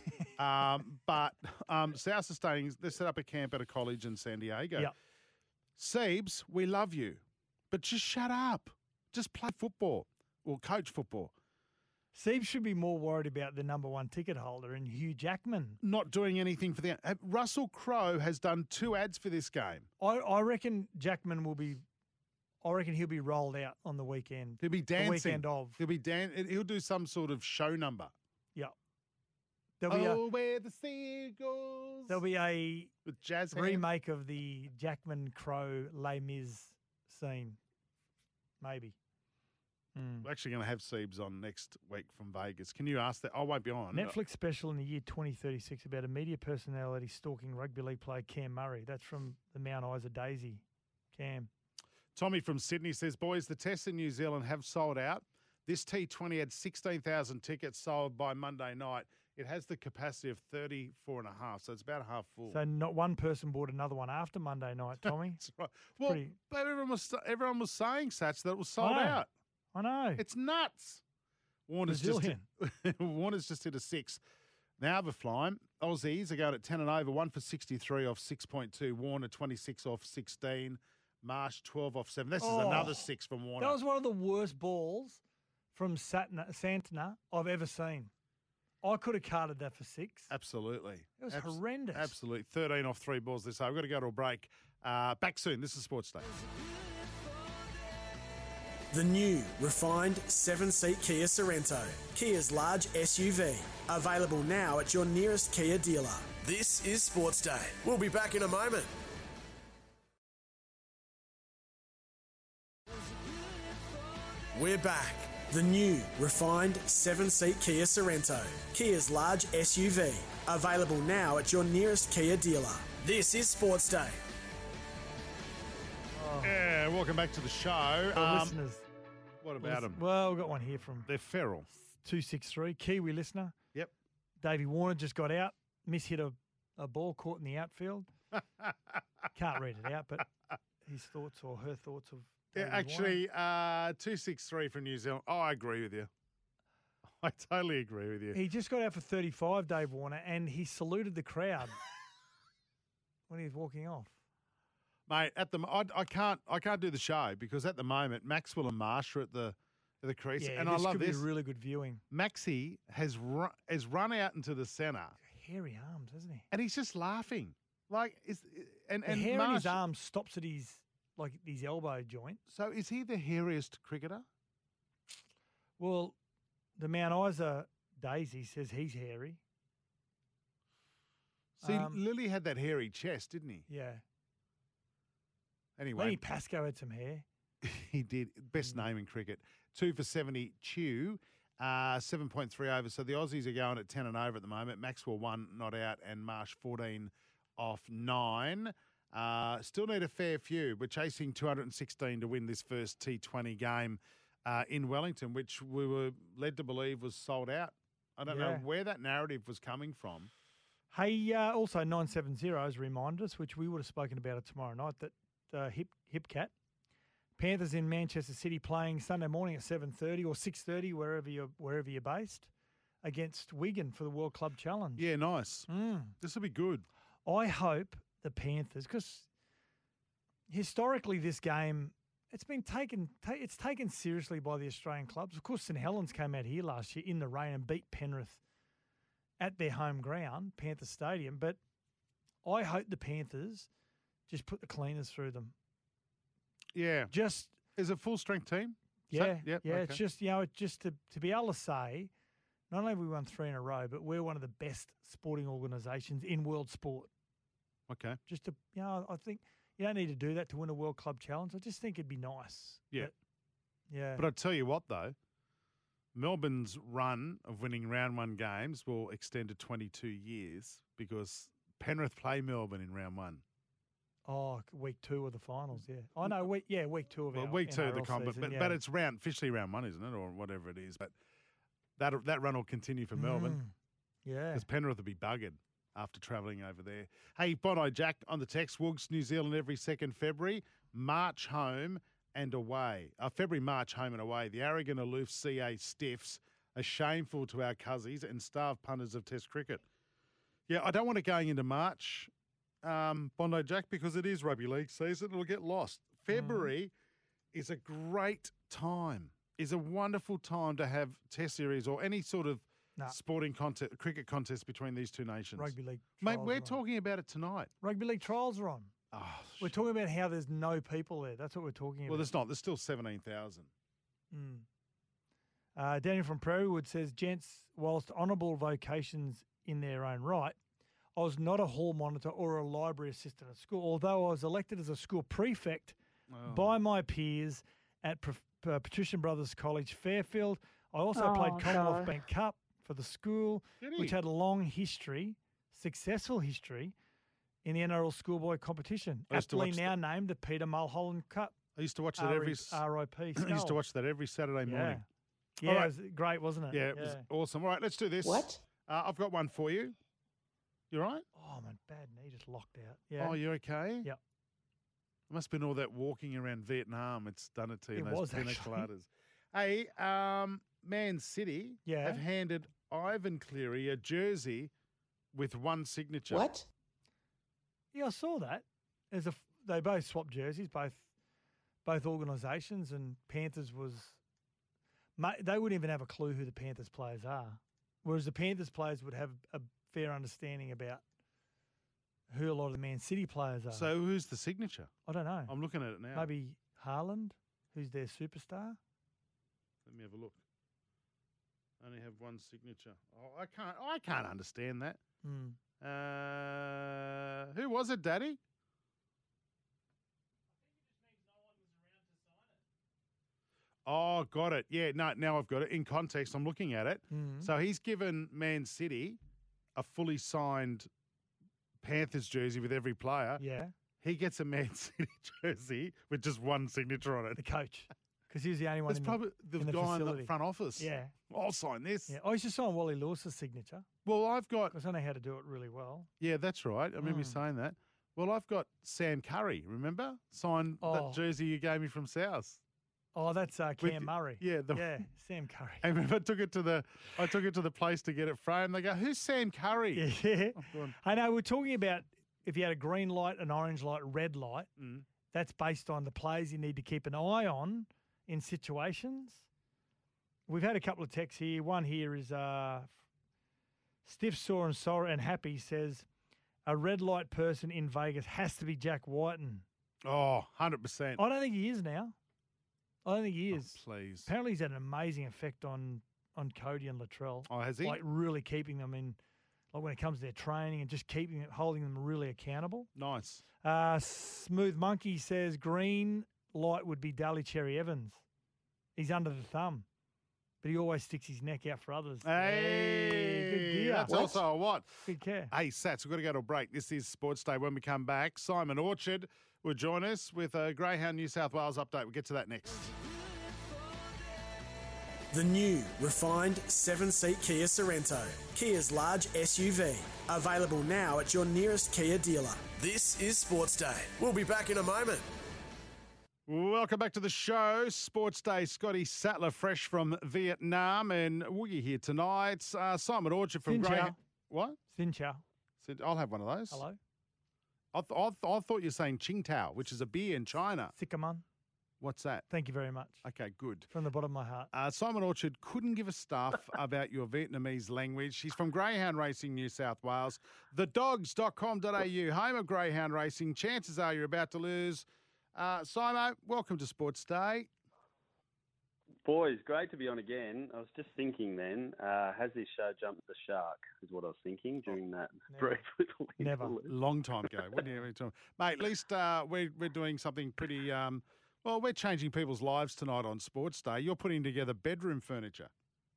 But South are staying. They set up a camp at a college in San Diego. Yep. Seabs, we love you, but just shut up. Just play football or coach football. Steve should be more worried about the number one ticket holder and Hugh Jackman. Not doing anything for the Russell Crowe has done 2 ads for this game. I reckon Jackman will be. I reckon he'll be rolled out on the weekend. He'll be dancing. The weekend of. He'll do some sort of show number. Yeah. There'll be where the sea goes. There'll be a with jazz hands. remake of the Jackman Crowe Les Mis scene. Maybe. We're actually going to have Seabs on next week from Vegas. Can you ask that? I won't be on. Netflix special in the year 2036 about a media personality stalking rugby league player Cam Murray. That's from the Mount Isa Daisy. Cam. Tommy from Sydney says, boys, the tests in New Zealand have sold out. This T20 had 16,000 tickets sold by Monday night. It has the capacity of 34.5, so it's about half full. So not one person bought another one after Monday night, Tommy. That's right. Well, but everyone was saying, Satch, that it was sold out. I know. It's nuts. Warner's just hit a 6. Now the flying. Aussies are going at 10 and over, 1 for 63 off 6.2. Warner 26 off 16. Marsh 12 off 7. This is another 6 from Warner. That was one of the worst balls from Santana I've ever seen. I could have carded that for 6. Absolutely. It was horrendous. Absolutely. 13 off 3 balls this day. We've got to go to a break. Back soon. This is Sports Day. The new, refined 7-seat Kia Sorrento, Kia's large SUV. Available now at your nearest Kia dealer. This is Sports Day. We'll be back in a moment. We're back. The new, refined 7-seat Kia Sorrento, Kia's large SUV. Available now at your nearest Kia dealer. This is Sports Day. Yeah, welcome back to the show. Listeners. What about them? Well, we've got one here from... They're feral. 263, Kiwi listener. Yep. Davey Warner just got out, mishit a ball caught in the outfield. Can't read it out, but his thoughts or her thoughts of Davey actually, 263 from New Zealand. Oh, I agree with you. I totally agree with you. He just got out for 35, Dave Warner, and he saluted the crowd when he was walking off. Mate, I can't do the show because at the moment Maxwell and Marsh are at the crease, Yeah, and I love could this. Be really good viewing. Maxie has run out into the centre, Hairy arms, hasn't he? and he's just laughing. Like The hair in his arm stops at his elbow joint. So is he the hairiest cricketer? Well, the Mount Isa Daisy says he's hairy. See, Lily had that hairy chest, didn't he? Yeah. Anyway, Lenny Pascoe had some hair. he did. Best name in cricket. 2 for 70. Chew, 7.3 over. So the Aussies are going at 10 and over at the moment. Maxwell 1 not out, and Marsh 14 off 9. Still need a fair few. We're chasing 216 to win this first T20 game in Wellington, which we were led to believe was sold out. I don't know where that narrative was coming from. Hey, also 970 has reminded us, which we would have spoken about it tomorrow night, that Hipcat. Panthers in Manchester City playing Sunday morning at 7:30 or 6:30, wherever you're based, against Wigan for the World Club Challenge. Yeah, nice. This will be good. I hope the Panthers, because historically this game, it's taken seriously by the Australian clubs. Of course, St Helens came out here last year in the rain and beat Penrith at their home ground, Panther Stadium. But I hope the Panthers just put the cleaners through them. Yeah. Just is a full strength team? Yeah. Yep, yeah. okay. It's just, just to be able to say not only have we won 3 in a row, but we're one of the best sporting organisations in world sport. Okay. Just to, I think you don't need to do that to win a World Club Challenge. I just think it'd be nice. Yeah. Yeah. But I tell you what, though, Melbourne's run of winning round 1 games will extend to 22 years because Penrith play Melbourne in round 1. Oh, week 2 of the finals, yeah. I know, week 2 of Well, our week 2 of the NRL comp, season, but it's officially round 1, isn't it, or whatever it is? But that run will continue for Melbourne. Yeah. Because Penrith will be buggered after travelling over there. Hey, Bono Jack on the text. Woogs, New Zealand every 2nd February. March home and away. February, March home and away. The arrogant, aloof CA stiffs are shameful to our cousins and starved punters of Test cricket. Yeah, I don't want it going into March, Bondo Jack, because it is rugby league season. It'll get lost. February is a great time, is a wonderful time to have Test series or any sort of sporting contest, cricket contest between these two nations. Rugby league Mate, trials we're are on. talking about it tonight. Rugby league trials are on. Oh, We're talking about how there's no people there. That's what we're talking about. well, there's not. There's still 17,000. Daniel from Prairie Wood says, gents, whilst honourable vocations in their own right, I was not a hall monitor or a library assistant at school, although I was elected as a school prefect by my peers at Patrician Brothers College, Fairfield. I also played Commonwealth Bank Cup for the school, which had a long history, successful history, in the NRL schoolboy competition, aptly now named the Peter Mulholland Cup. I used to watch that every R.I.P. I used to watch that every Saturday morning. Yeah, All it right. was great, wasn't it? Yeah, it was awesome. All right, let's do this. What? I've got one for you. You all right? Oh, my bad knee just locked out. Yeah. Oh, you okay? Yep. It must have been all that walking around Vietnam. It's done it to you. It those was, pina actually. coladas. Hey, Man City have handed Ivan Cleary a jersey with one signature. What? Yeah, I saw that. They both swapped jerseys, both organisations, and Panthers was. They wouldn't even have a clue who the Panthers players are, whereas the Panthers players would have a fair understanding about who a lot of the Man City players are. So who's the signature? I don't know. I'm looking at it now. Maybe Haaland, who's their superstar. Let me have a look. Only have one signature. Oh, I can't understand that. Who was it, Daddy? Oh, got it. Yeah, no, now I've got it. In context, I'm looking at it. So he's given Man City a fully signed Panthers jersey with every player. Yeah. He gets a Man City jersey with just one signature on it. The coach. Because he was the only one That's in probably the in the guy facility. in the front office. Yeah. I'll sign this. Yeah. I used to sign Wally Lewis's signature. Well, I've got... Because I know how to do it really well. Yeah, that's right. I remember you saying that. Well, I've got Sam Curry, remember? Signed that jersey you gave me from South. Oh, that's Cam Murray. Yeah, Sam Curry. I remember I took it to the place to get it framed. They go, "Who's Sam Curry?" Yeah. I know. We're talking about if you had a green light, an orange light, red light. That's based on the players you need to keep an eye on in situations. We've had a couple of texts here. One here is Stiff, Sore and Sorrow and Happy says, a red light person in Vegas has to be Jack Whiten. Oh, 100%. I don't think he is now. I don't think he is. Please. Apparently he's had an amazing effect on Cody and Latrell. Oh, has he? Like really keeping them in, like when it comes to their training and just holding them really accountable. Nice. Smooth Monkey says green light would be Daly Cherry Evans. He's under the thumb, but he always sticks his neck out for others. Hey, good gear. That's also a what? Good care. Hey, Sats, we've got to go to a break. This is Sports Day. When we come back, Simon Orchard will join us with a Greyhound New South Wales update. We'll get to that next. The new, refined 7-seat Kia Sorrento, Kia's large SUV. Available now at your nearest Kia dealer. This is Sports Day. We'll be back in a moment. Welcome back to the show. Sports Day. Scotty Sattler, fresh from Vietnam, and Woogie here tonight. Simon Orchard from Xin Greyhound. Chao. What? Xin Chao. I'll have one of those. Hello. I thought you were saying Qingdao, which is a beer in China. Sikaman. What's that? Thank you very much. Okay, good. From the bottom of my heart. Simon Orchard couldn't give a stuff about your Vietnamese language. He's from Greyhound Racing, New South Wales. Thedogs.com.au, home of Greyhound Racing. Chances are you're about to lose. Simo, welcome to Sports Day. Boys, great to be on again. I was just thinking then, has this show jumped the shark, is what I was thinking during that brief little Never. interlude. Long time ago. What do you mean? Mate, at least we're doing something pretty, well, we're changing people's lives tonight on Sports Day. You're putting together bedroom furniture.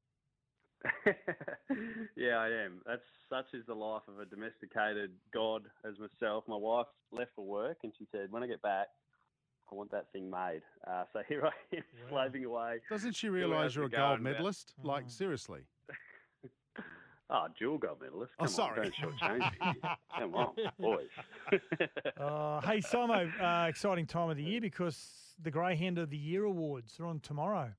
Yeah, I am. Such is the life of a domesticated god as myself. My wife left for work and she said, when I get back, I want that thing made. So here I am, slaving away. Doesn't she 2 realise hours you're a ago gold and about- medalist? Like, seriously. Dual gold medalist. Oh, Come sorry. on, don't shortchange me. Come on, boys. Hey, Simo, exciting time of the year because the Greyhound of the Year awards are on tomorrow.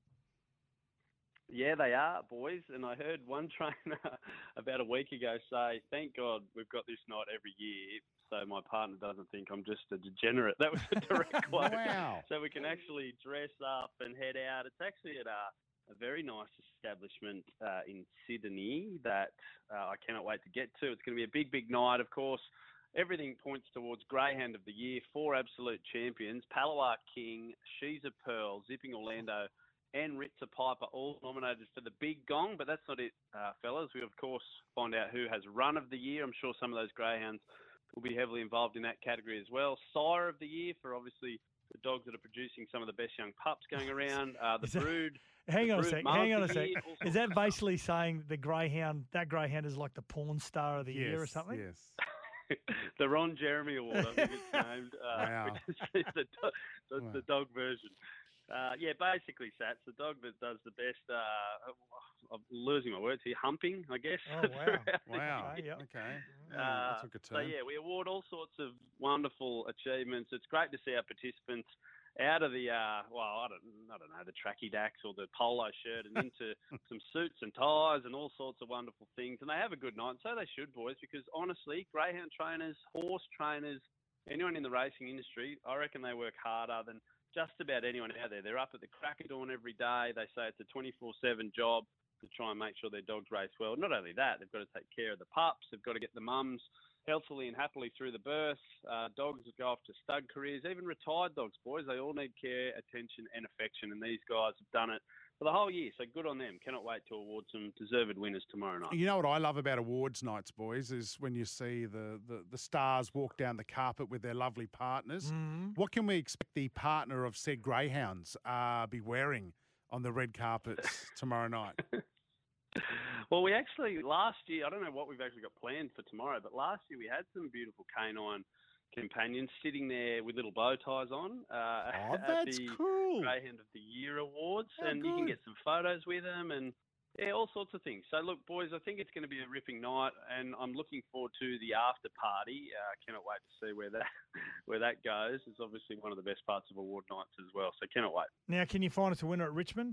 Yeah, they are, boys. And I heard one trainer about a week ago say, thank God we've got this night every year so my partner doesn't think I'm just a degenerate. That was a direct quote. Wow. So we can actually dress up and head out. It's actually at a very nice establishment in Sydney that I cannot wait to get to. It's going to be a big, big night, of course. Everything points towards Greyhound of the Year, 4 absolute champions, Palawa King, She's a Pearl, Zipping Orlando, and Ritza Piper, all nominated for the Big Gong. But that's not it, fellas. We, of course, find out who has Run of the Year. I'm sure some of those greyhounds will be heavily involved in that category as well. Sire of the Year for, obviously, the dogs that are producing some of the best young pups going around. The Brood. Hang on a sec. Hang on a sec. Year, Is that basically saying that greyhound is like the porn star of the year or something? Yes. The Ron Jeremy Award, I think it's named. Wow. Which is the dog version. Yeah, basically, Sats, the dog that does the best, I'm losing my words here, humping, I guess. Oh, wow. Wow. Okay, yep. Okay. Yeah, that took a So, turn. yeah, we award all sorts of wonderful achievements. It's great to see our participants out of the, I don't know, the tracky dacks or the polo shirt and into some suits and ties and all sorts of wonderful things. And they have a good night. So they should, boys, because honestly, greyhound trainers, horse trainers, anyone in the racing industry, I reckon they work harder than just about anyone out there. They're up at the crack of dawn every day. They say it's a 24/7 job to try and make sure their dogs race well. Not only that, they've got to take care of the pups. They've got to get the mums healthily and happily through the birth. Dogs that go off to stud careers, even retired dogs, boys, they all need care, attention and affection. And these guys have done it for the whole year. So good on them. Cannot wait to award some deserved winners tomorrow night. You know what I love about awards nights, boys, is when you see the stars walk down the carpet with their lovely partners. What can we expect the partner of said greyhounds be wearing on the red carpets tomorrow night? Well, we actually, last year, I don't know what we've actually got planned for tomorrow, but last year we had some beautiful canine companions sitting there with little bow ties on at that's the cool. Greyhound of the Year Awards, Oh, and you can good. get some photos with them and yeah, all sorts of things. So look, boys, I think it's going to be a ripping night, and I'm looking forward to the after party. Cannot wait to see where that goes. It's obviously one of the best parts of award nights as well. So cannot wait. Now, can you find us a winner at Richmond?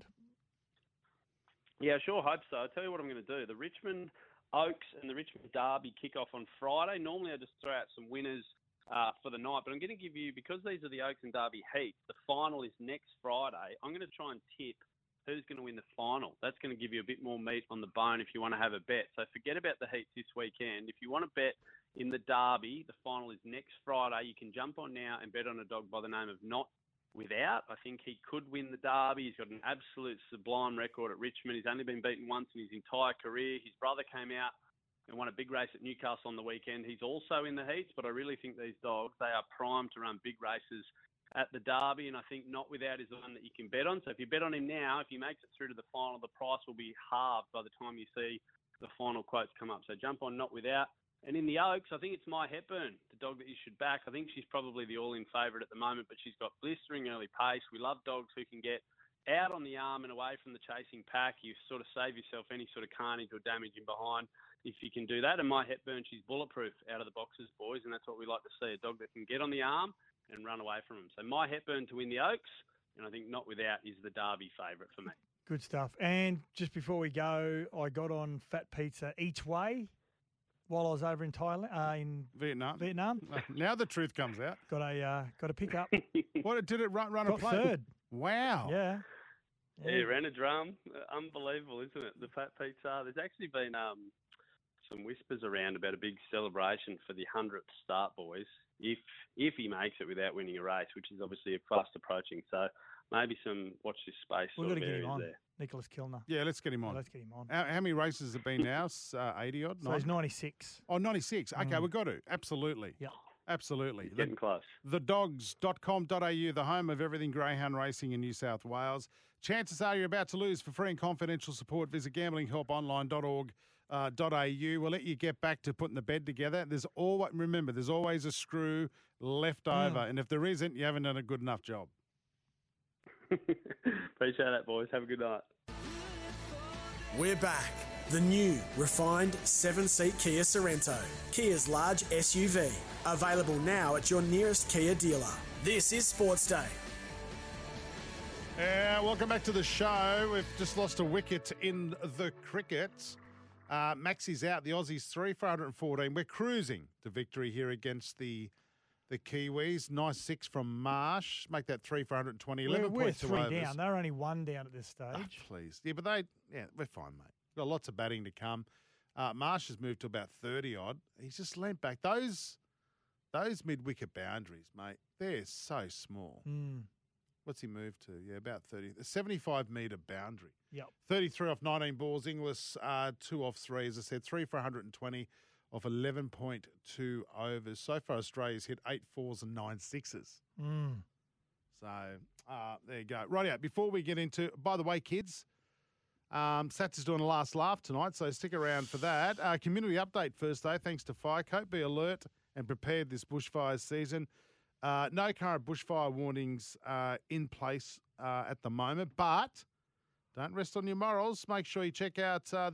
Yeah, sure, hope so. I'll tell you what I'm going to do. The Richmond Oaks and the Richmond Derby kick off on Friday. Normally I just throw out some winners for the night, but I'm going to give you, because these are the Oaks and Derby heats, the final is next Friday. I'm going to try and tip who's going to win the final. That's going to give you a bit more meat on the bone if you want to have a bet. So forget about the heats this weekend. If you want to bet in the Derby, the final is next Friday. You can jump on now and bet on a dog by the name of Not Without. I think he could win the Derby. He's got an absolute sublime record at Richmond. He's only been beaten once in his entire career. His brother came out and won a big race at Newcastle on the weekend. He's also in the heats, but I really think these dogs, they are primed to run big races at the Derby, and I think Not Without is the one that you can bet on. So if you bet on him now, if he makes it through to the final, the price will be halved by the time you see the final quotes come up. So jump on Not Without. And in the Oaks, I think it's My Hepburn, the dog that you should back. I think she's probably the all-in favourite at the moment, but she's got blistering early pace. We love dogs who can get out on the arm and away from the chasing pack. You sort of save yourself any sort of carnage or damage in behind if you can do that. And My Hepburn, she's bulletproof out of the boxes, boys, and that's what we like to see, a dog that can get on the arm and run away from them. So My Hepburn to win the Oaks, and I think Not Without is the Derby favourite for me. Good stuff. And just before we go, I got on Fat Pizza each way while I was over in Thailand, in Vietnam. Now the truth comes out. Got a pickup. What did it run a Got play? third. Wow. Yeah. Yeah, ran a drum. Unbelievable, isn't it? The Fat Pizza. There's actually been some whispers around about a big celebration for the 100th start, boys, if he makes it without winning a race, which is obviously fast approaching. So maybe some watch this space We've sort got to of get him areas on. there. Nicholas Kilner. Yeah, let's get him on. Let's get him on. How many races has it been now? 80 odd? So he's 96. Oh, 96. Okay, we've got to. Absolutely. Yeah. Absolutely. Getting close. Thedogs.com.au, the home of everything greyhound racing in New South Wales. Chances are you're about to lose. For free and confidential support, visit gamblinghelponline.org.au. We'll let you get back to putting the bed together. Remember, there's always a screw left over, and if there isn't, you haven't done a good enough job. Appreciate that, boys. Have a good night. We're back. The new, refined 7-seat Kia Sorrento. Kia's large SUV. Available now at your nearest Kia dealer. This is Sports Day. Welcome back to the show. We've just lost a wicket in the cricket. Maxi's out. The Aussies 3 for 114. We're cruising to victory here against the Kiwis. Nice 6 from Marsh. Make that 3 for 120. 11 We're points to 3 overs. down. They're only 1 down at this stage. Oh, please. Yeah, but we're fine, mate. Got lots of batting to come. Marsh has moved to about 30 odd. He's just leant back. Those mid-wicket boundaries, mate, they're so small. What's he moved to? Yeah, about 30. A 75-metre boundary. Yep. 33 off 19 balls. Inglis 2 off 3. As I said, 3 for 120 off 11.2 overs. So far, Australia's hit 8 4s and 9 6s. So there you go. Right out. Before we get into, by the way, kids, Sats is doing a last laugh tonight, so stick around for that. Community update first, though, thanks to Firecoat. Be alert and prepared this bushfire season. No current bushfire warnings in place at the moment, but don't rest on your morals. Make sure you check out the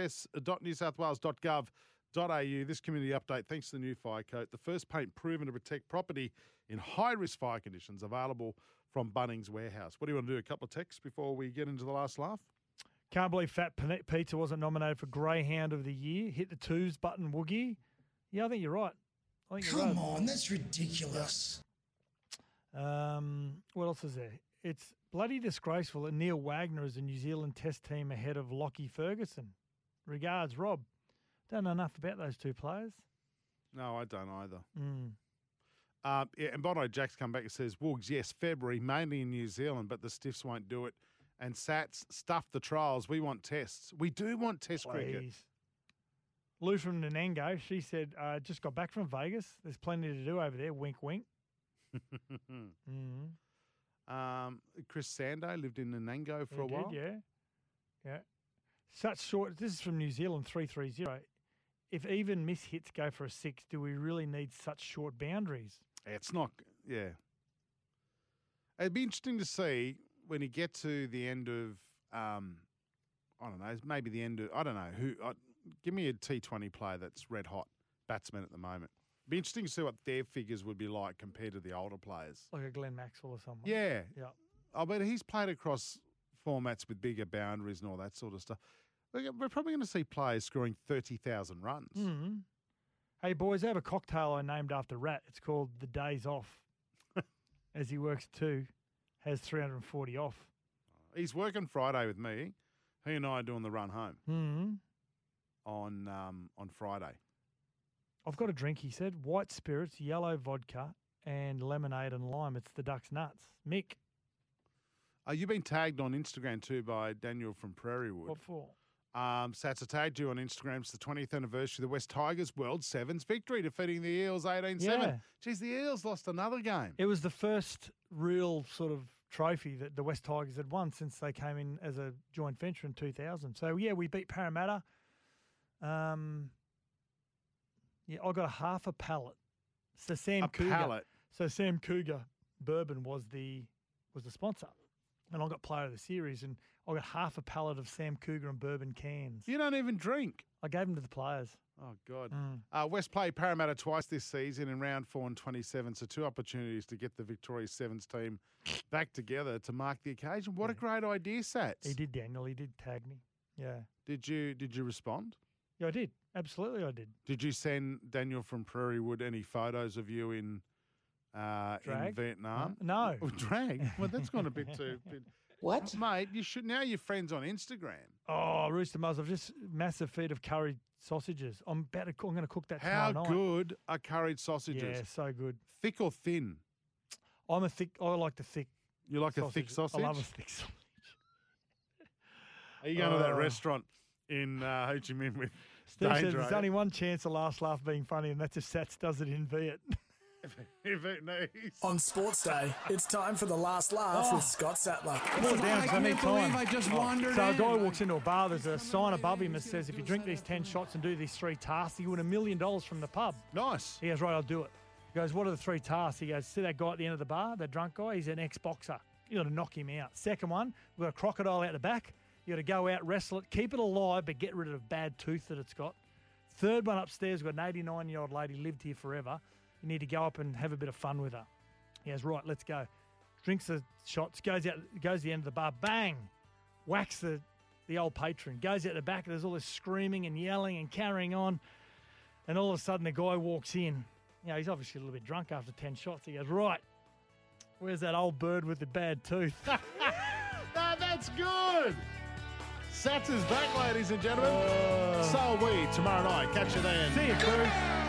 rfs.newsouthwales.gov.au. This community update, thanks to the new Firecoat, the first paint proven to protect property in high-risk fire conditions, available from Bunnings Warehouse. What do you want to do? A couple of texts before we get into the last laugh? Can't believe Fat Pizza wasn't nominated for Greyhound of the Year. Hit the twos button, Woogie. Yeah, I think you're right. Come on, that's ridiculous. What else is there? It's bloody disgraceful that Neil Wagner is a New Zealand Test team ahead of Lockie Ferguson. Regards, Rob. Don't know enough about those two players. No, I don't either. And Bono Jack's come back and says, Woogs, yes, February, mainly in New Zealand, but the stiffs won't do it. And Sats, stuff the trials. We want tests. We do want test cricket. Lou from Nanango, she said, just got back from Vegas. There's plenty to do over there. Wink, wink. Chris Sando lived in Nanango for a while. Yeah. Such short, this is from New Zealand, 330. If even miss hits go for a 6, do we really need such short boundaries? It's not, yeah. It'd be interesting to see when you get to the end of, I don't know, maybe the end of, I don't know, give me a T20 player that's red hot, batsman at the moment. It'd be interesting to see what their figures would be like compared to the older players. Like a Glenn Maxwell or someone. Yeah. Yeah. Oh, but he's played across formats with bigger boundaries and all that sort of stuff. We're probably going to see players scoring 30,000 runs. Hey, boys, I have a cocktail I named after Rat. It's called The Days Off. As he works too, has 340 off. He's working Friday with me. He and I are doing the run home on Friday. I've got a drink, he said. White spirits, yellow vodka, and lemonade and lime. It's the Ducks Nuts. Mick. You've been tagged on Instagram too by Daniel from Prairie Wood. What for? Sats, I tagged you on Instagram. It's the 20th anniversary of the West Tigers World Sevens victory, defeating the Eels 18-7. Yeah. Geez, the Eels lost another game. It was the first real sort of trophy that the West Tigers had won since they came in as a joint venture in 2000. So, yeah, we beat Parramatta. I got half a pallet. So Sam Cougar. Pallet. So Sam Cougar Bourbon was the sponsor. And I got player of the series, and I got half a pallet of Sam Cougar and Bourbon cans. You don't even drink. I gave them to the players. Oh, God. West played Parramatta twice this season in round 4 and 27, so 2 opportunities to get the Victoria Sevens team back together to mark the occasion. What a great idea, Sats. He did, Daniel. He did tag me. Yeah. Did you respond? Yeah, I did. Absolutely, I did. Did you send Daniel from Prairie Wood any photos of you in Vietnam? No. Drag? Well, that's gone a bit too... What? Mate, you should now your friends on Instagram. Oh, Rooster Muzz, I've just massive feed of curried sausages. I'm going to cook that How tomorrow night. good are curried sausages? Yeah, so good. Thick or thin? I like the thick You like a thick sausage? I love a thick sausage. Are you going to that restaurant in Ho Chi Minh with Steve Danger, says there's only one chance of last laugh being funny, and that's if Sats does it in Viet. If it needs. On Sports Day, it's time for the last laugh with Scott Sattler. Pull it down because I need time. I just wandered So a in. guy walks into a bar, there's a sign above him that says, if you drink these 10 shots and do these 3 tasks, you win $1 million from the pub. Nice. He goes, right, I'll do it. He goes, what are the 3 tasks? He goes, see that guy at the end of the bar, that drunk guy? He's an ex-boxer. You got to knock him out. Second one, we've got a crocodile out the back. You got to go out, wrestle it, keep it alive, but get rid of the bad tooth that it's got. Third one upstairs, we've got an 89-year-old lady, lived here forever. You need to go up and have a bit of fun with her. He goes, right, let's go. Drinks the shots, goes out, goes to the end of the bar, bang, whacks the old patron. Goes out the back, there's all this screaming and yelling and carrying on. And all of a sudden, the guy walks in. You know, he's obviously a little bit drunk after 10 shots. He goes, right, where's that old bird with the bad tooth? No, that's good. Sats is back, ladies and gentlemen. So are we tomorrow night. Catch you then. See you, bird.